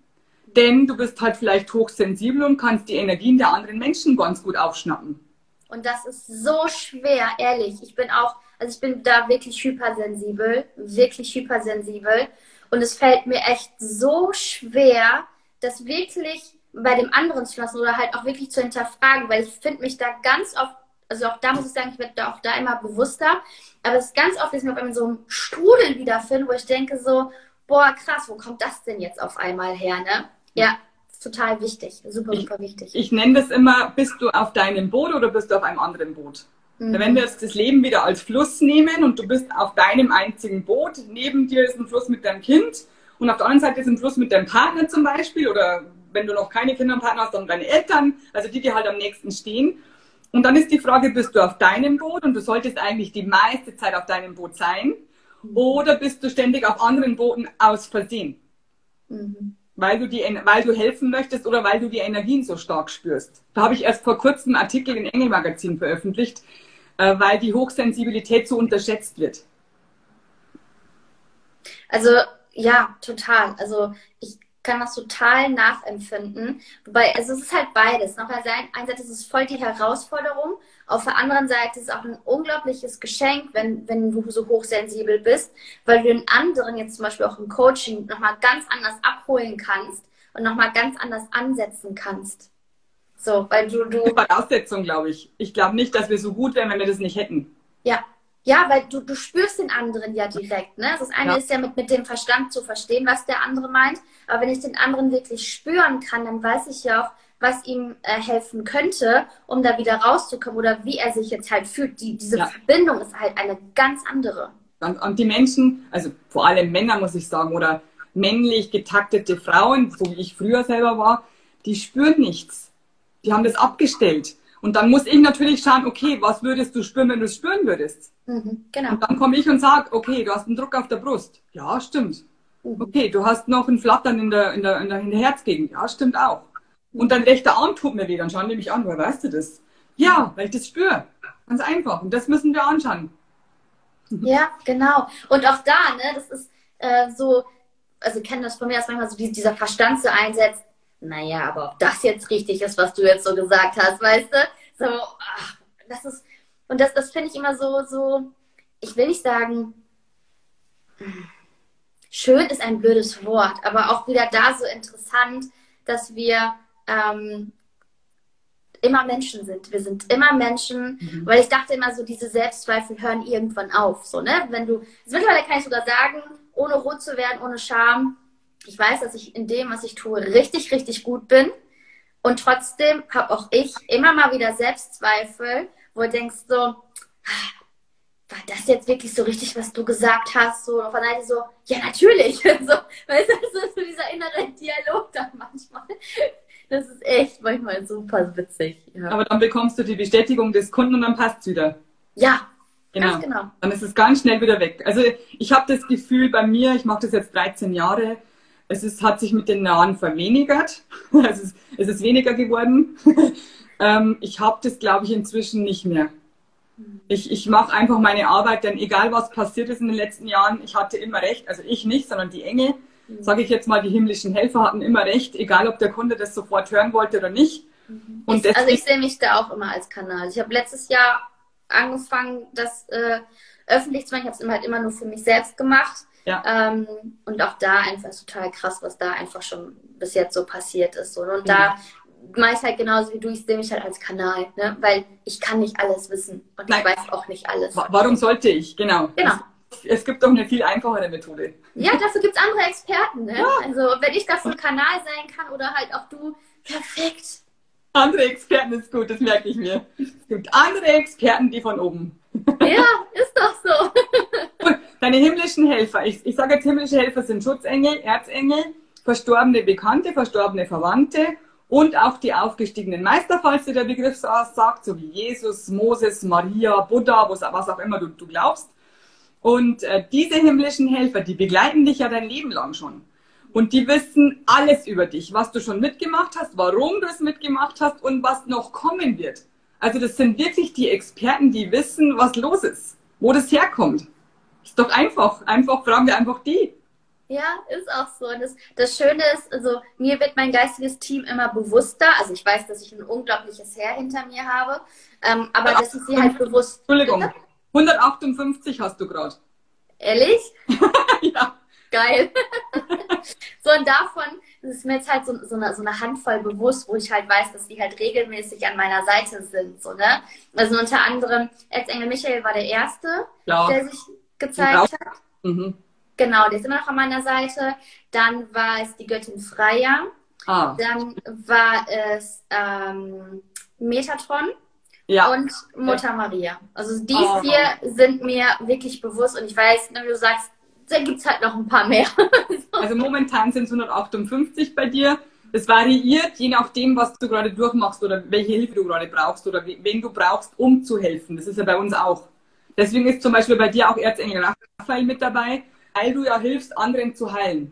Denn du bist halt vielleicht hochsensibel und kannst die Energien der anderen Menschen ganz gut aufschnappen. Und das ist so schwer, ehrlich. Ich bin da wirklich hypersensibel, wirklich hypersensibel. Und es fällt mir echt so schwer, das wirklich bei dem anderen zu lassen oder halt auch wirklich zu hinterfragen, weil ich finde mich da ganz oft, also auch da muss ich sagen, ich werde da auch da immer bewusster, aber es ist ganz oft, dass ich mich auf einmal in so einem Strudel wiederfinde, wo ich denke so, boah, krass, wo kommt das denn jetzt auf einmal her, ne? Ja, total wichtig, super, super wichtig. Ich nenne das immer, bist du auf deinem Boot oder bist du auf einem anderen Boot? Wenn wir jetzt das Leben wieder als Fluss nehmen und du bist auf deinem einzigen Boot, neben dir ist ein Fluss mit deinem Kind und auf der anderen Seite ist ein Fluss mit deinem Partner zum Beispiel oder wenn du noch keine Kinder und Partner hast, dann deine Eltern, also die halt am nächsten stehen. Und dann ist die Frage, bist du auf deinem Boot und du solltest eigentlich die meiste Zeit auf deinem Boot sein oder bist du ständig auf anderen Booten aus Versehen? Weil du helfen möchtest oder weil du die Energien so stark spürst. Da habe ich erst vor kurzem einen Artikel in Engel Magazin veröffentlicht, weil die Hochsensibilität so unterschätzt wird. Also ja, total. Also ich kann das total nachempfinden. Wobei, also es ist halt beides. Auf der einen Seite ist es voll die Herausforderung, auf der anderen Seite ist es auch ein unglaubliches Geschenk, wenn du so hochsensibel bist, weil du den anderen jetzt zum Beispiel auch im Coaching nochmal ganz anders abholen kannst und nochmal ganz anders ansetzen kannst. So, weil du... Das ist Voraussetzung, glaube ich. Ich glaube nicht, dass wir so gut wären, wenn wir das nicht hätten. Ja, weil du spürst den anderen ja direkt. Ne? Das eine ist ja mit dem Verstand zu verstehen, was der andere meint. Aber wenn ich den anderen wirklich spüren kann, dann weiß ich ja auch, was ihm helfen könnte, um da wieder rauszukommen oder wie er sich jetzt halt fühlt. Diese Verbindung ist halt eine ganz andere. Und die Menschen, also vor allem Männer, muss ich sagen, oder männlich getaktete Frauen, so wie ich früher selber war, die spüren nichts. Die haben das abgestellt. Und dann muss ich natürlich schauen, okay, was würdest du spüren, wenn du es spüren würdest? Genau. Und dann komme ich und sage, okay, du hast einen Druck auf der Brust. Ja, stimmt. Okay, du hast noch ein Flattern in der Herzgegend. Ja, stimmt auch. Und dein rechter Arm tut mir weh. Dann schauen die mich an, woher weißt du das? Ja, weil ich das spüre. Ganz einfach. Und das müssen wir anschauen. Ja, genau. Und auch da, ne, das ist so, also kennen das von mir, dass manchmal so dieser Verstand so einsetzt, naja, aber ob das jetzt richtig ist, was du jetzt so gesagt hast, weißt du? So, ach, das finde ich immer so, ich will nicht sagen, schön ist ein blödes Wort, aber auch wieder da so interessant, dass wir immer Menschen sind. Wir sind immer Menschen, weil ich dachte immer so, diese Selbstzweifel hören irgendwann auf. So, ne? Mittlerweile kann ich sogar sagen, ohne rot zu werden, ohne Scham, ich weiß, dass ich in dem, was ich tue, richtig, richtig gut bin. Und trotzdem habe auch ich immer mal wieder Selbstzweifel, wo du denkst so, war das jetzt wirklich so richtig, was du gesagt hast? So, und von daher so, ja, natürlich. So, weißt du, das ist so dieser innere Dialog dann manchmal. Das ist echt manchmal super witzig. Ja. Aber dann bekommst du die Bestätigung des Kunden und dann passt es wieder. Ja, ganz genau. Dann ist es ganz schnell wieder weg. Also ich habe das Gefühl bei mir, ich mache das jetzt 13 Jahre, hat sich mit den Jahren verwenigert. Es ist weniger geworden. Ich habe das, glaube ich, inzwischen nicht mehr. Ich mache einfach meine Arbeit, denn egal was passiert ist in den letzten Jahren, ich hatte immer recht, also ich nicht, sondern die Engel, sage ich jetzt mal, die himmlischen Helfer hatten immer recht, egal ob der Kunde das sofort hören wollte oder nicht. Und also ich sehe mich da auch immer als Kanal. Ich habe letztes Jahr angefangen, das öffentlich zu machen. Ich habe es halt immer nur für mich selbst gemacht. Ja. Und auch da einfach total krass, was da einfach schon bis jetzt so passiert ist. So. Und da mache ich halt genauso wie du, ich sehe mich halt als Kanal, ne? Weil ich kann nicht alles wissen und ich weiß auch nicht alles. Warum sollte ich? Genau. Es gibt doch eine viel einfachere Methode. Ja, dafür gibt es andere Experten. Ne? Ja. Also wenn ich dafür ein Kanal sein kann oder halt auch du, perfekt. Andere Experten ist gut, das merke ich mir. Es gibt andere Experten, die von oben. Ja, ist doch so. Deine himmlischen Helfer, ich sage jetzt, himmlische Helfer sind Schutzengel, Erzengel, verstorbene Bekannte, verstorbene Verwandte und auch die aufgestiegenen Meister, falls dir der Begriff sagt, so wie Jesus, Moses, Maria, Buddha, was auch immer du glaubst. Und diese himmlischen Helfer, die begleiten dich ja dein Leben lang schon. Und die wissen alles über dich, was du schon mitgemacht hast, warum du es mitgemacht hast und was noch kommen wird. Also das sind wirklich die Experten, die wissen, was los ist, wo das herkommt. Ist doch einfach. Fragen wir einfach die. Ja, ist auch so. Und das Schöne ist, also mir wird mein geistiges Team immer bewusster. Also ich weiß, dass ich ein unglaubliches Heer hinter mir habe, aber dass ich sie halt bewusst. Entschuldigung, 158 hast du gerade. Ehrlich? Ja. Geil. So, und davon ist mir jetzt halt so eine Handvoll bewusst, wo ich halt weiß, dass die halt regelmäßig an meiner Seite sind. So, ne? Also unter anderem, Erzengel Michael war der Erste, Ja. der sich gezeigt hat. Mhm. Genau, der ist immer noch an meiner Seite. Dann war es die Göttin Freya. Dann war es Metatron und Mutter Maria. Also die 4 sind mir wirklich bewusst und ich weiß, wenn du sagst, da gibt es halt noch ein paar mehr. Also momentan sind es 158 bei dir. Es variiert, je nachdem, was du gerade durchmachst oder welche Hilfe du gerade brauchst oder wen du brauchst, um zu helfen. Das ist ja bei uns auch. Deswegen ist zum Beispiel bei dir auch Erzengel Raphael mit dabei, weil du ja hilfst, anderen zu heilen.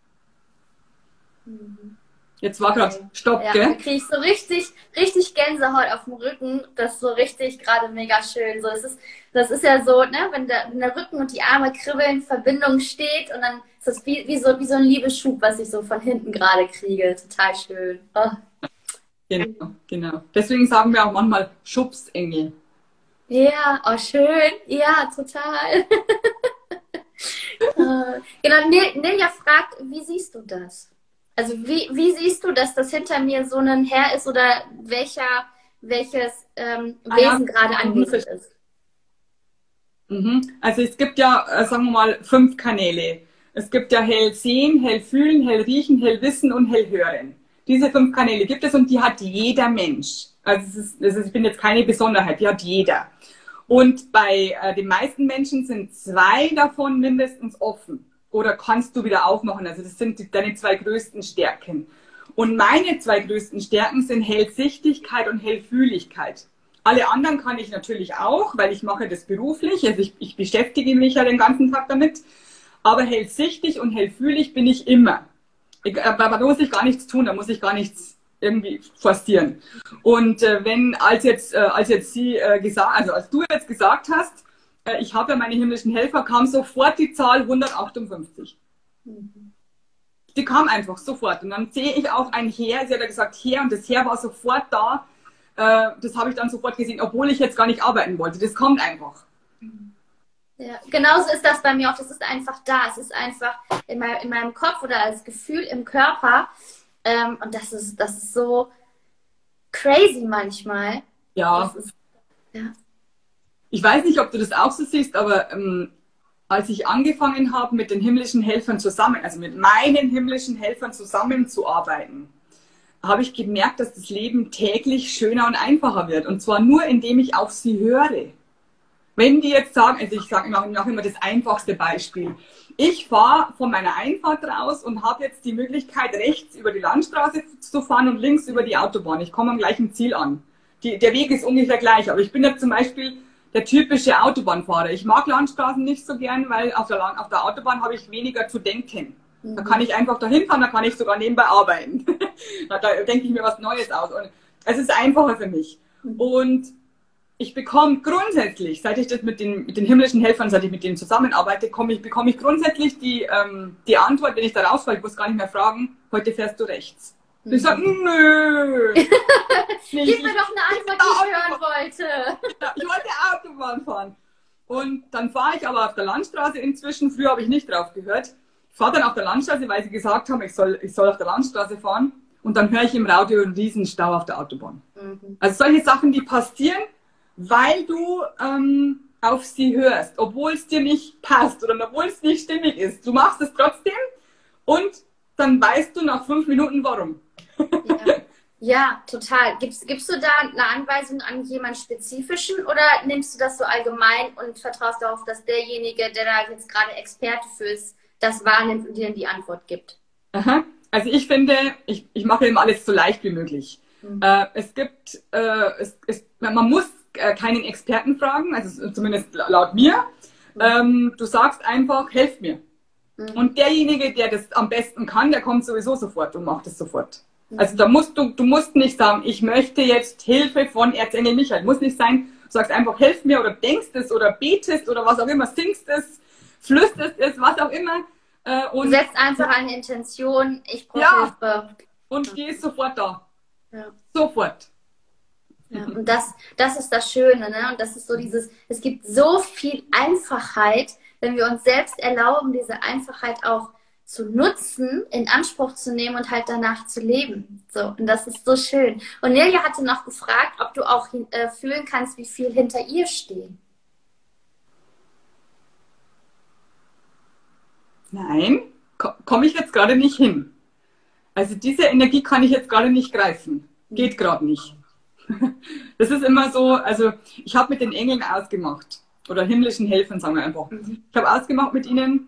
Jetzt war gerade Stopp, ja, gell? Da kriege ich so richtig Gänsehaut auf dem Rücken. Das ist so richtig gerade mega schön. So, das ist ja so, ne, wenn der Rücken und die Arme kribbeln, Verbindung steht und dann ist das wie so ein Liebesschub, was ich so von hinten gerade kriege. Total schön. Oh. Genau. Deswegen sagen wir auch manchmal Schubsengel. Ja, oh schön. Ja, total. Genau, Nilja fragt, wie siehst du das? Also wie siehst du, dass das hinter mir so ein Herr ist oder welches Wesen gerade anwesend ist? Also es gibt ja, sagen wir mal, 5 Kanäle. Es gibt ja hell sehen, hell fühlen, hell riechen, hell wissen und hell hören. Diese 5 Kanäle gibt es und die hat jeder Mensch. Also ich bin jetzt keine Besonderheit, die hat jeder. Und bei den meisten Menschen sind 2 davon mindestens offen. Oder kannst du wieder aufmachen. Also das sind deine 2 größten Stärken. Und meine 2 größten Stärken sind Hellsichtigkeit und Hellfühligkeit. Alle anderen kann ich natürlich auch, weil ich mache das beruflich. Also ich beschäftige mich ja den ganzen Tag damit. Aber hellsichtig und hellfühlig bin ich immer. Da muss ich gar nichts tun, da muss ich gar nichts irgendwie forcieren. Und als du jetzt gesagt hast, ich habe ja meine himmlischen Helfer, kam sofort die Zahl 158. Die kam einfach sofort. Und dann sehe ich auch ein Heer, sie hat ja gesagt Heer, und das Heer war sofort da. Das habe ich dann sofort gesehen, obwohl ich jetzt gar nicht arbeiten wollte. Das kommt einfach. Ja, genauso ist das bei mir auch. Das ist einfach da. Es ist einfach in meinem Kopf oder als Gefühl im Körper. Und das ist so crazy manchmal. Ja. Ja. Ich weiß nicht, ob du das auch so siehst, aber als ich angefangen habe, mit den himmlischen Helfern also mit meinen himmlischen Helfern zusammenzuarbeiten, habe ich gemerkt, dass das Leben täglich schöner und einfacher wird. Und zwar nur, indem ich auf sie höre. Wenn die jetzt sagen, also ich sage noch immer das einfachste Beispiel. Ich fahre von meiner Einfahrt raus und habe jetzt die Möglichkeit, rechts über die Landstraße zu fahren und links über die Autobahn. Ich komme am gleichen Ziel an. Der Weg ist ungefähr gleich, aber ich bin jetzt zum Beispiel der typische Autobahnfahrer. Ich mag Landstraßen nicht so gern, weil auf der Autobahn habe ich weniger zu denken. Da kann ich einfach dahin fahren, da kann ich sogar nebenbei arbeiten. Da denke ich mir was Neues aus. Und es ist einfacher für mich. Und ich bekomme grundsätzlich, seit ich das mit den himmlischen Helfern, seit ich mit denen zusammenarbeite, bekomme ich grundsätzlich die Antwort, wenn ich da rausfahre, ich muss gar nicht mehr fragen, heute fährst du rechts. Ich sage, nö. Gib mir doch eine Antwort, die ich hören wollte. Ich wollte Autobahn fahren. Und dann fahre ich aber auf der Landstraße inzwischen. Früher habe ich nicht drauf gehört. Ich fahre dann auf der Landstraße, weil sie gesagt haben, ich soll auf der Landstraße fahren. Und dann höre ich im Radio einen Riesenstau auf der Autobahn. Also solche Sachen, die passieren, weil du auf sie hörst, obwohl es dir nicht passt oder obwohl es nicht stimmig ist. Du machst es trotzdem und dann weißt du nach 5 Minuten, warum. Ja, total. Gibst du da eine Anweisung an jemanden Spezifischen oder nimmst du das so allgemein und vertraust darauf, dass derjenige, der da jetzt gerade Experte für ist, das wahrnimmt und dir die Antwort gibt? Aha. Also ich finde, ich mache immer alles so leicht wie möglich. Man muss keinen Experten fragen, also zumindest laut mir. Du sagst einfach, helft mir. Und derjenige, der das am besten kann, der kommt sowieso sofort und macht es sofort. Also du musst nicht sagen, ich möchte jetzt Hilfe von Erzengel Michael. Muss nicht sein, du sagst einfach, helf mir oder denkst es oder betest oder was auch immer, singst es, flüsterst es, was auch immer. Du Und setzt einfach eine Intention, ich brauche ja, Hilfe. und die ist sofort da. Ja. Sofort. Ja, und das ist das Schöne, ne? Und das ist so dieses, es gibt so viel Einfachheit, wenn wir uns selbst erlauben, diese Einfachheit auch zu nutzen, in Anspruch zu nehmen und halt danach zu leben. So, und das ist so schön. Und Nelia hatte noch gefragt, ob du auch fühlen kannst, wie viel hinter ihr stehen. Nein, komme ich jetzt gerade nicht hin. Also diese Energie kann ich jetzt gerade nicht greifen. Geht gerade nicht. Das ist immer so, also ich habe mit den Engeln ausgemacht, oder himmlischen Helfern, sagen wir einfach. Ich habe ausgemacht mit ihnen,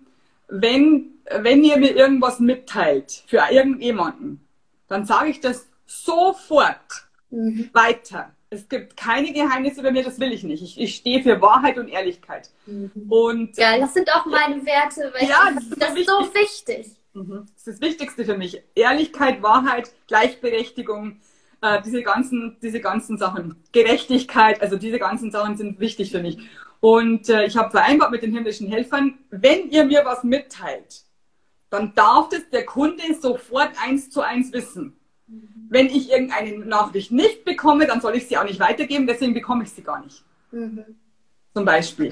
wenn ihr mir irgendwas mitteilt für irgendjemanden, dann sage ich das sofort weiter. Es gibt keine Geheimnisse bei mir, das will ich nicht. Ich stehe für Wahrheit und Ehrlichkeit. Und Geil, das sind auch meine Werte, weil ja, das ist so wichtig. Das ist das Wichtigste für mich. Ehrlichkeit, Wahrheit, Gleichberechtigung, diese ganzen Sachen. Gerechtigkeit, also diese ganzen Sachen sind wichtig für mich. Und ich habe vereinbart mit den himmlischen Helfern, wenn ihr mir was mitteilt, dann darf das der Kunde sofort 1:1 wissen. Wenn ich irgendeine Nachricht nicht bekomme, dann soll ich sie auch nicht weitergeben, deswegen bekomme ich sie gar nicht. Zum Beispiel.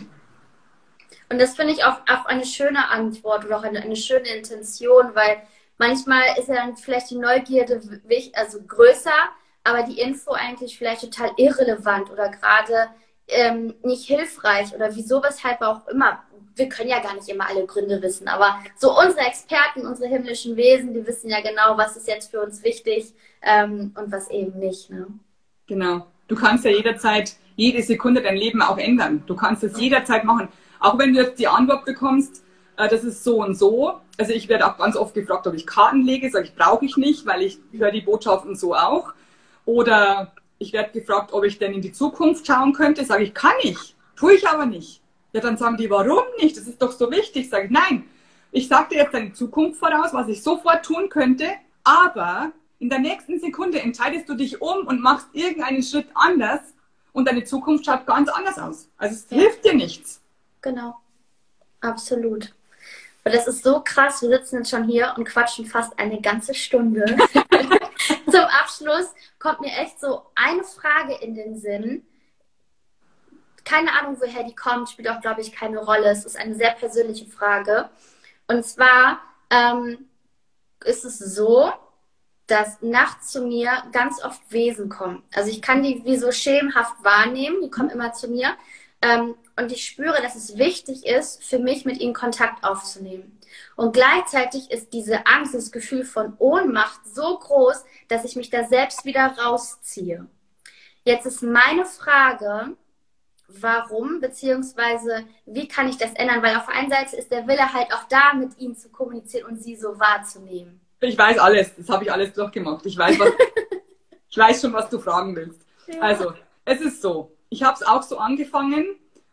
Und das finde ich auch eine schöne Antwort oder auch eine schöne Intention, weil manchmal ist ja dann vielleicht die Neugierde also größer, aber die Info eigentlich vielleicht total irrelevant oder gerade nicht hilfreich oder wieso, weshalb auch immer. Wir können ja gar nicht immer alle Gründe wissen, aber so unsere Experten, unsere himmlischen Wesen, die wissen ja genau, was ist jetzt für uns wichtig und was eben nicht. Ne? Genau. Du kannst ja jederzeit, jede Sekunde dein Leben auch ändern. Du kannst es jederzeit machen. Auch wenn du jetzt die Antwort bekommst, das ist so und so. Also ich werde auch ganz oft gefragt, ob ich Karten lege. Sage ich, brauche ich nicht, weil ich höre die Botschaften so auch. Oder ich werde gefragt, ob ich denn in die Zukunft schauen könnte. Sage ich, kann ich. Tue ich aber nicht. Ja, dann sagen die, warum nicht? Das ist doch so wichtig. Sage ich, nein. Ich sage dir jetzt deine Zukunft voraus, was ich sofort tun könnte. Aber in der nächsten Sekunde entscheidest du dich um und machst irgendeinen Schritt anders. Und deine Zukunft schaut ganz anders aus. Also es hilft dir nichts. Genau, absolut. Und das ist so krass, wir sitzen jetzt schon hier und quatschen fast eine ganze Stunde. Zum Abschluss kommt mir echt so eine Frage in den Sinn. Keine Ahnung, woher die kommt, spielt auch, glaube ich, keine Rolle. Es ist eine sehr persönliche Frage. Und zwar ist es so, dass nachts zu mir ganz oft Wesen kommen. Also ich kann die wie so schemenhaft wahrnehmen, die kommen immer zu mir. Und ich spüre, dass es wichtig ist, für mich mit ihnen Kontakt aufzunehmen. Und gleichzeitig ist diese Angst, das Gefühl von Ohnmacht so groß, dass ich mich da selbst wieder rausziehe. Jetzt ist meine Frage, warum, beziehungsweise wie kann ich das ändern? Weil auf der einen Seite ist der Wille halt auch da, mit ihnen zu kommunizieren und sie so wahrzunehmen. Ich weiß alles, das habe ich alles durchgemacht. Ich weiß schon, was du fragen willst. Ja. Also, es ist so, ich habe es auch so angefangen,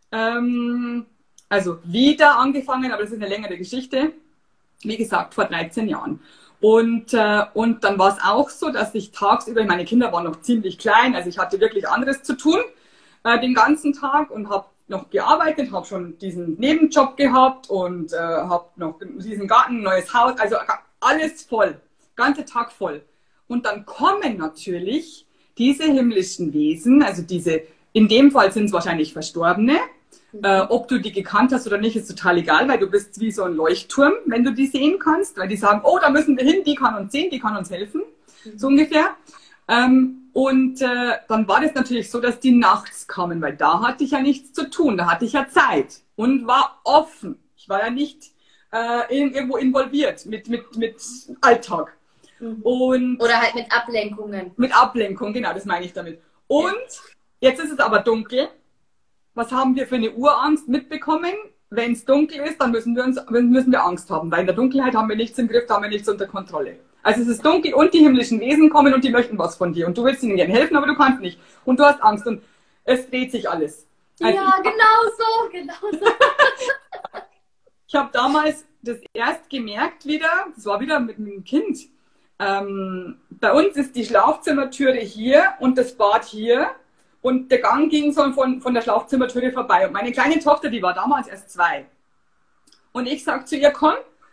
also wieder angefangen, aber das ist eine längere Geschichte, wie gesagt, vor 13 Jahren. Und dann war es auch so, dass ich tagsüber, meine Kinder waren noch ziemlich klein, also ich hatte wirklich anderes zu tun den ganzen Tag und habe noch gearbeitet, habe schon diesen Nebenjob gehabt und habe noch diesen Garten, ein neues Haus, also alles voll, ganze Tag voll. Und dann kommen natürlich diese himmlischen Wesen, also diese, in dem Fall sind es wahrscheinlich Verstorbene. Ob du die gekannt hast oder nicht, ist total egal, weil du bist wie so ein Leuchtturm, wenn du die sehen kannst, weil die sagen, oh, da müssen wir hin, die kann uns sehen, die kann uns helfen, so ungefähr. Dann war das natürlich so, dass die nachts kamen, weil da hatte ich ja nichts zu tun, da hatte ich ja Zeit und war offen. Ich war ja nicht irgendwo involviert mit Alltag. Oder halt mit Ablenkungen. Mit Ablenkung, genau, das meine ich damit. Und jetzt ist es aber dunkel. Was haben wir für eine Urangst mitbekommen? Wenn es dunkel ist, dann müssen wir Angst haben, weil in der Dunkelheit haben wir nichts im Griff, da haben wir nichts unter Kontrolle. Also es ist dunkel und die himmlischen Wesen kommen und die möchten was von dir und du willst ihnen gerne helfen, aber du kannst nicht. Und du hast Angst und es dreht sich alles. Also ja, genau so. Ich habe damals das erst gemerkt wieder, das war wieder mit einem Kind. Bei uns ist die Schlafzimmertüre hier und das Bad hier. Und der Gang ging so von der Schlafzimmertüre vorbei. Und meine kleine Tochter, die war damals erst 2. Und ich sag zu ihr, komm,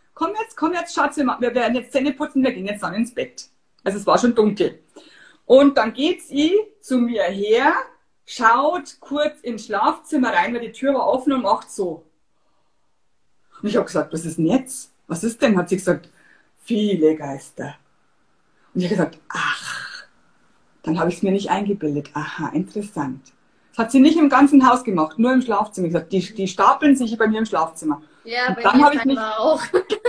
komm jetzt, Schatz, wir werden jetzt Zähne putzen, wir gehen jetzt dann ins Bett. Also es war schon dunkel. Und dann geht sie zu mir her, schaut kurz ins Schlafzimmer rein, weil die Tür war offen und macht so. Und ich habe gesagt, was ist denn jetzt? Was ist denn? Hat sie gesagt, viele Geister. Und ich habe gesagt, ach, dann habe ich es mir nicht eingebildet. Aha, interessant. Das hat sie nicht im ganzen Haus gemacht, nur im Schlafzimmer. Ich gesagt, die stapeln sich bei mir im Schlafzimmer. Ja, und bei dann mir habe ich mich auch.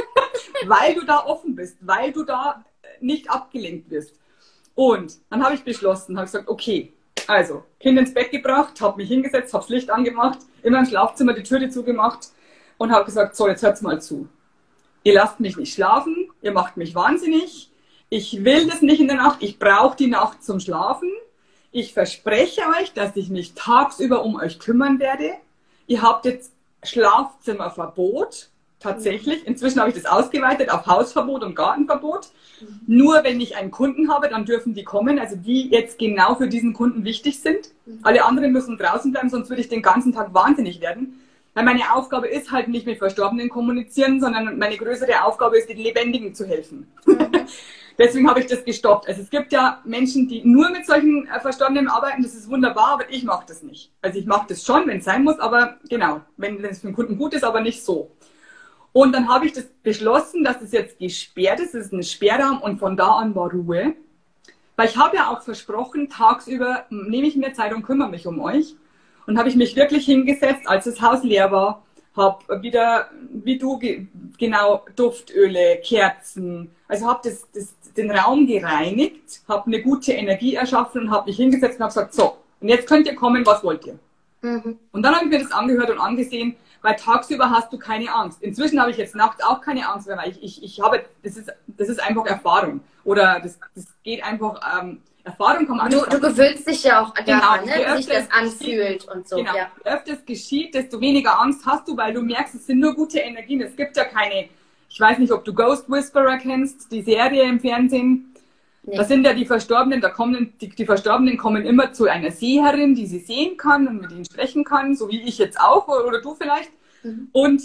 weil du da offen bist, weil du da nicht abgelenkt wirst. Und dann habe ich beschlossen, habe gesagt, okay, also Kind ins Bett gebracht, habe mich hingesetzt, habe das Licht angemacht, immer im Schlafzimmer die Türe zugemacht und habe gesagt, so, jetzt hört's mal zu. Ihr lasst mich nicht schlafen, ihr macht mich wahnsinnig, ich will das nicht in der Nacht, ich brauche die Nacht zum Schlafen. Ich verspreche euch, dass ich mich tagsüber um euch kümmern werde. Ihr habt jetzt Schlafzimmerverbot. Tatsächlich. Inzwischen habe ich das ausgeweitet auf Hausverbot und Gartenverbot. Nur wenn ich einen Kunden habe, dann dürfen die kommen, also die jetzt genau für diesen Kunden wichtig sind. Alle anderen müssen draußen bleiben, sonst würde ich den ganzen Tag wahnsinnig werden. Weil meine Aufgabe ist halt nicht mit Verstorbenen kommunizieren, sondern meine größere Aufgabe ist, den Lebendigen zu helfen. Deswegen habe ich das gestoppt. Also es gibt ja Menschen, die nur mit solchen Verstorbenen arbeiten, das ist wunderbar, aber ich mache das nicht. Also ich mache das schon, wenn es sein muss, aber genau, wenn es für den Kunden gut ist, aber nicht so. Und dann habe ich das beschlossen, dass es jetzt gesperrt ist. Es ist ein Sperrraum und von da an war Ruhe. Weil ich habe ja auch versprochen, tagsüber nehme ich mir Zeit und kümmere mich um euch. Und habe ich mich wirklich hingesetzt, als das Haus leer war, habe wieder, wie du, genau, Duftöle, Kerzen, also habe den Raum gereinigt, habe eine gute Energie erschaffen und habe mich hingesetzt und habe gesagt, so, und jetzt könnt ihr kommen, was wollt ihr? Und dann habe ich mir das angehört und angesehen, weil tagsüber hast du keine Angst. Inzwischen habe ich jetzt nachts auch keine Angst mehr, weil ich habe, das ist einfach Erfahrung. Oder das geht einfach, Erfahrung kann man Du gewöhnst dich ja auch daran, genau, ne? Wie sich das anfühlt und so. Genau, ja. je öfter es geschieht, desto weniger Angst hast du, weil du merkst, es sind nur gute Energien. Es gibt ja keine, ich weiß nicht, ob du Ghost Whisperer kennst, die Serie im Fernsehen. Nee. Das sind ja die Verstorbenen, die Verstorbenen kommen immer zu einer Seherin, die sie sehen kann und mit ihnen sprechen kann, so wie ich jetzt auch oder du vielleicht. Und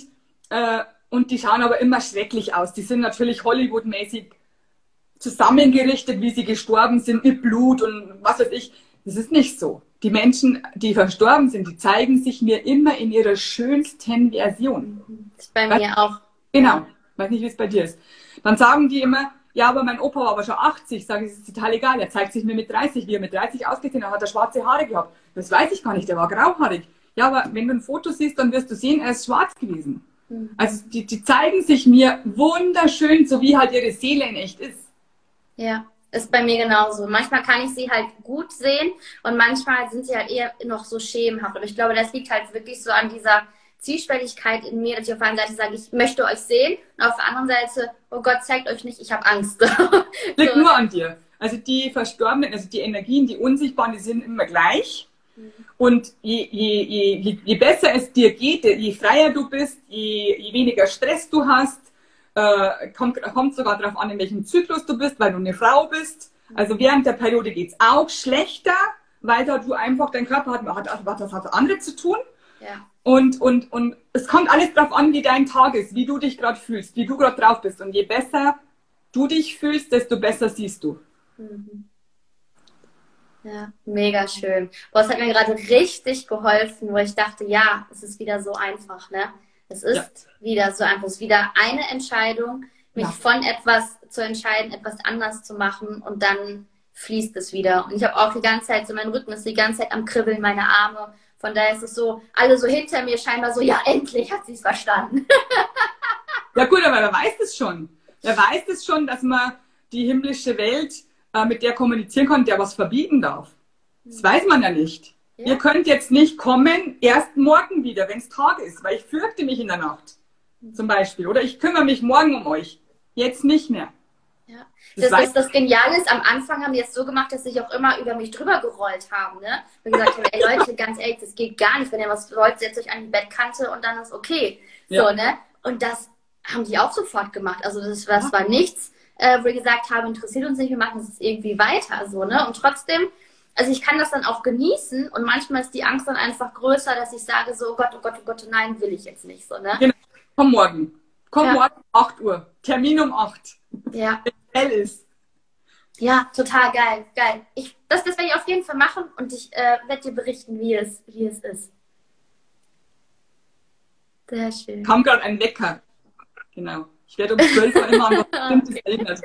die schauen aber immer schrecklich aus. Die sind natürlich Hollywood-mäßig zusammengerichtet, wie sie gestorben sind, mit Blut und was weiß ich. Das ist nicht so. Die Menschen, die verstorben sind, die zeigen sich mir immer in ihrer schönsten Version. Das ist bei mir auch. Genau. Weiß nicht, wie es bei dir ist. Dann sagen die immer, ja, aber mein Opa war aber schon 80. Sage ich, das ist total egal. Er zeigt sich mir mit 30, wie er mit 30 ausgesehen hat. Hat er schwarze Haare gehabt. Das weiß ich gar nicht. Der war grauhaarig. Ja, aber wenn du ein Foto siehst, dann wirst du sehen, er ist schwarz gewesen. Also die zeigen sich mir wunderschön, so wie halt ihre Seele in echt ist. Ja, ist bei mir genauso. Manchmal kann ich sie halt gut sehen und manchmal sind sie halt eher noch so schemenhaft. Aber ich glaube, das liegt halt wirklich so an dieser Zwiespältigkeit in mir, dass ich auf der einen Seite sage, ich möchte euch sehen und auf der anderen Seite, oh Gott, zeigt euch nicht, ich habe Angst. Liegt so. Nur an dir. Also die Verstorbenen, also die Energien, die Unsichtbaren, die sind immer gleich. Und je besser es dir geht, je freier du bist, je weniger Stress du hast, kommt sogar darauf an, in welchem Zyklus du bist, weil du eine Frau bist. Also während der Periode geht es auch schlechter, weil da du einfach, dein Körper hat andere zu tun. Ja. Und es kommt alles darauf an, wie dein Tag ist, wie du dich gerade fühlst, wie du gerade drauf bist. Und je besser du dich fühlst, desto besser siehst du. Ja, mega schön. Boah, es hat mir gerade richtig geholfen, wo ich dachte, ja, es ist wieder so einfach, ne? Es ist wieder so einfach. Es ist wieder eine Entscheidung, mich von etwas zu entscheiden, etwas anders zu machen und dann fließt es wieder. Und ich habe auch die ganze Zeit so, mein Rücken ist die ganze Zeit am Kribbeln, meine Arme. Von daher ist es so, alle so hinter mir scheinbar so, ja, endlich hat sie es verstanden. Ja gut, aber wer weiß es schon? Wer weiß es schon, dass man die himmlische Welt mit der kommunizieren kann, der was verbieten darf. Das weiß man ja nicht. Ja. Ihr könnt jetzt nicht kommen, erst morgen wieder, wenn es Tag ist, weil ich fürchte mich in der Nacht. Zum Beispiel. Oder ich kümmere mich morgen um euch. Jetzt nicht mehr. Ja. Das Geniale ist, am Anfang haben die es so gemacht, dass sie sich auch immer über mich drüber gerollt haben. Ne? Und gesagt haben, ey Leute, ganz ehrlich, das geht gar nicht. Wenn ihr was wollt, setzt euch an die Bettkante und dann ist okay. Ja. So, ne? Und das haben die auch sofort gemacht. Also das war nichts, wo ich gesagt habe, interessiert uns nicht, wir machen es irgendwie weiter. So, ne? Und trotzdem, also ich kann das dann auch genießen und manchmal ist die Angst dann einfach größer, dass ich sage so, oh Gott, nein, will ich jetzt nicht. So, ne? Genau. Komm morgen. Komm morgen um 8 Uhr. Termin um 8. Ja. Wenn es hell ist. Ja, total geil. Geil. Das werde ich auf jeden Fall machen und ich werde dir berichten, wie es ist. Sehr schön. Kam gerade ein Wecker. Genau. Ich werde um 12 Uhr immer an was Bestimmtes erinnert.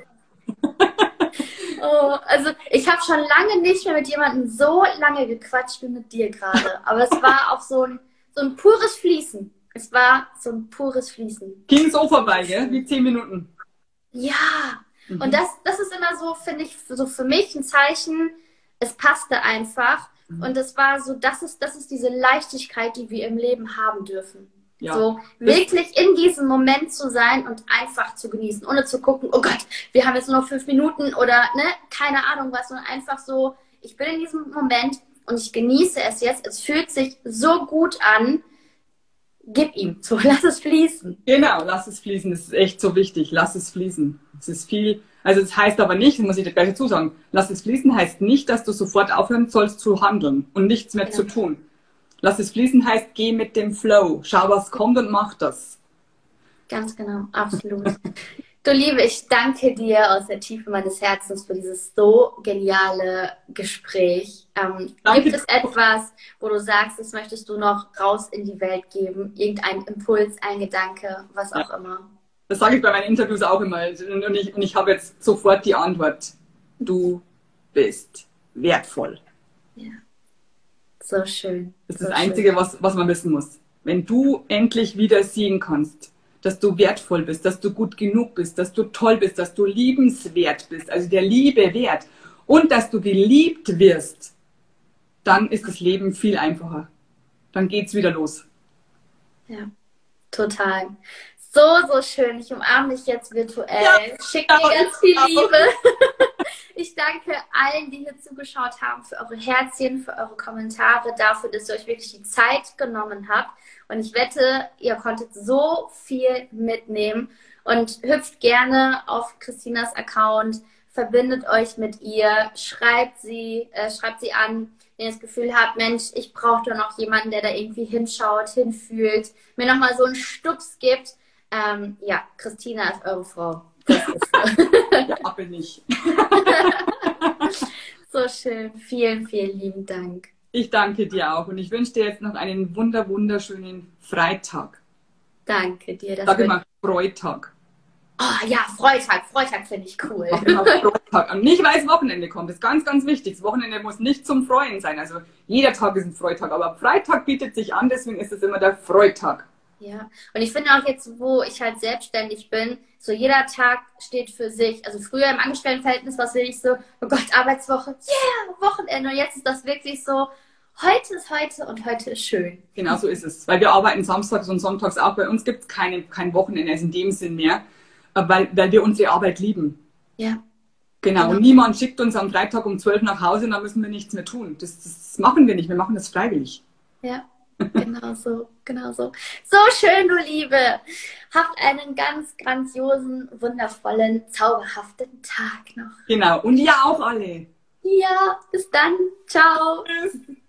Oh, also ich habe schon lange nicht mehr mit jemandem so lange gequatscht wie mit dir gerade. Aber es war auch so ein pures Fließen. Es war so ein pures Fließen. Ging so vorbei, gell? Wie 10 Minuten. Ja. Und das ist immer so, finde ich, so für mich ein Zeichen, es passte einfach. Und es war so, das ist diese Leichtigkeit, die wir im Leben haben dürfen. Ja. So wirklich in diesem Moment zu sein und einfach zu genießen, ohne zu gucken, oh Gott, wir haben jetzt nur noch 5 Minuten oder ne, keine Ahnung was, sondern einfach so, ich bin in diesem Moment und ich genieße es jetzt, es fühlt sich so gut an, gib ihm, so lass es fließen. Genau, lass es fließen, das ist echt so wichtig, lass es fließen. Es ist viel, also es heißt aber nicht, das muss ich dir gleich dazu sagen, lass es fließen heißt nicht, dass du sofort aufhören sollst zu handeln und nichts mehr zu tun. Lass es fließen heißt, geh mit dem Flow. Schau, was kommt und mach das. Ganz genau, absolut. Du Liebe, ich danke dir aus der Tiefe meines Herzens für dieses so geniale Gespräch. Gibt es etwas, wo du sagst, das möchtest du noch raus in die Welt geben? Irgendein Impuls, ein Gedanke, was auch immer? Das sage ich bei meinen Interviews auch immer. Und ich habe jetzt sofort die Antwort. Du bist wertvoll. Ja. So schön. Das ist das Einzige, was man wissen muss. Wenn du endlich wieder sehen kannst, dass du wertvoll bist, dass du gut genug bist, dass du toll bist, dass du liebenswert bist, also der Liebe wert und dass du geliebt wirst, dann ist das Leben viel einfacher. Dann geht's wieder los. Ja, total. So schön. Ich umarme dich jetzt virtuell. Ja, schick dir ganz viel Liebe. Ich danke allen, die hier zugeschaut haben, für eure Herzchen, für eure Kommentare, dafür, dass ihr euch wirklich die Zeit genommen habt. Und ich wette, ihr konntet so viel mitnehmen. Und hüpft gerne auf Christinas Account, verbindet euch mit ihr, schreibt sie an, wenn ihr das Gefühl habt, Mensch, ich brauche da noch jemanden, der da irgendwie hinschaut, hinfühlt, mir nochmal so einen Stups gibt. Ja, Christina ist eure Frau. Das ist so. Ja, bin ich. So schön. Vielen, vielen lieben Dank. Ich danke dir auch und ich wünsche dir jetzt noch einen wunderschönen Freitag. Danke dir. Sag immer Freitag. Oh ja, Freitag finde ich cool. Freitag. Und nicht, weil das Wochenende kommt. Das ist ganz, ganz wichtig. Das Wochenende muss nicht zum Freuen sein. Also jeder Tag ist ein Freitag, aber Freitag bietet sich an, deswegen ist es immer der Freitag. Ja, und ich finde auch jetzt, wo ich halt selbstständig bin, so jeder Tag steht für sich. Also früher im Angestelltenverhältnis war es wirklich so, oh Gott, Arbeitswoche, yeah, Wochenende. Und jetzt ist das wirklich so, heute ist heute und heute ist schön. Genau so ist es. Weil wir arbeiten samstags und sonntags auch. Bei uns gibt es kein Wochenende in dem Sinn mehr, weil wir unsere Arbeit lieben. Ja. Genau. Und niemand schickt uns am Freitag um 12 nach Hause und dann müssen wir nichts mehr tun. Das machen wir nicht. Wir machen das freiwillig. Ja. Genau so. So schön, du Liebe. Habt einen ganz grandiosen, wundervollen, zauberhaften Tag noch. Genau. Und ihr auch alle. Ja, bis dann. Ciao. Tschüss.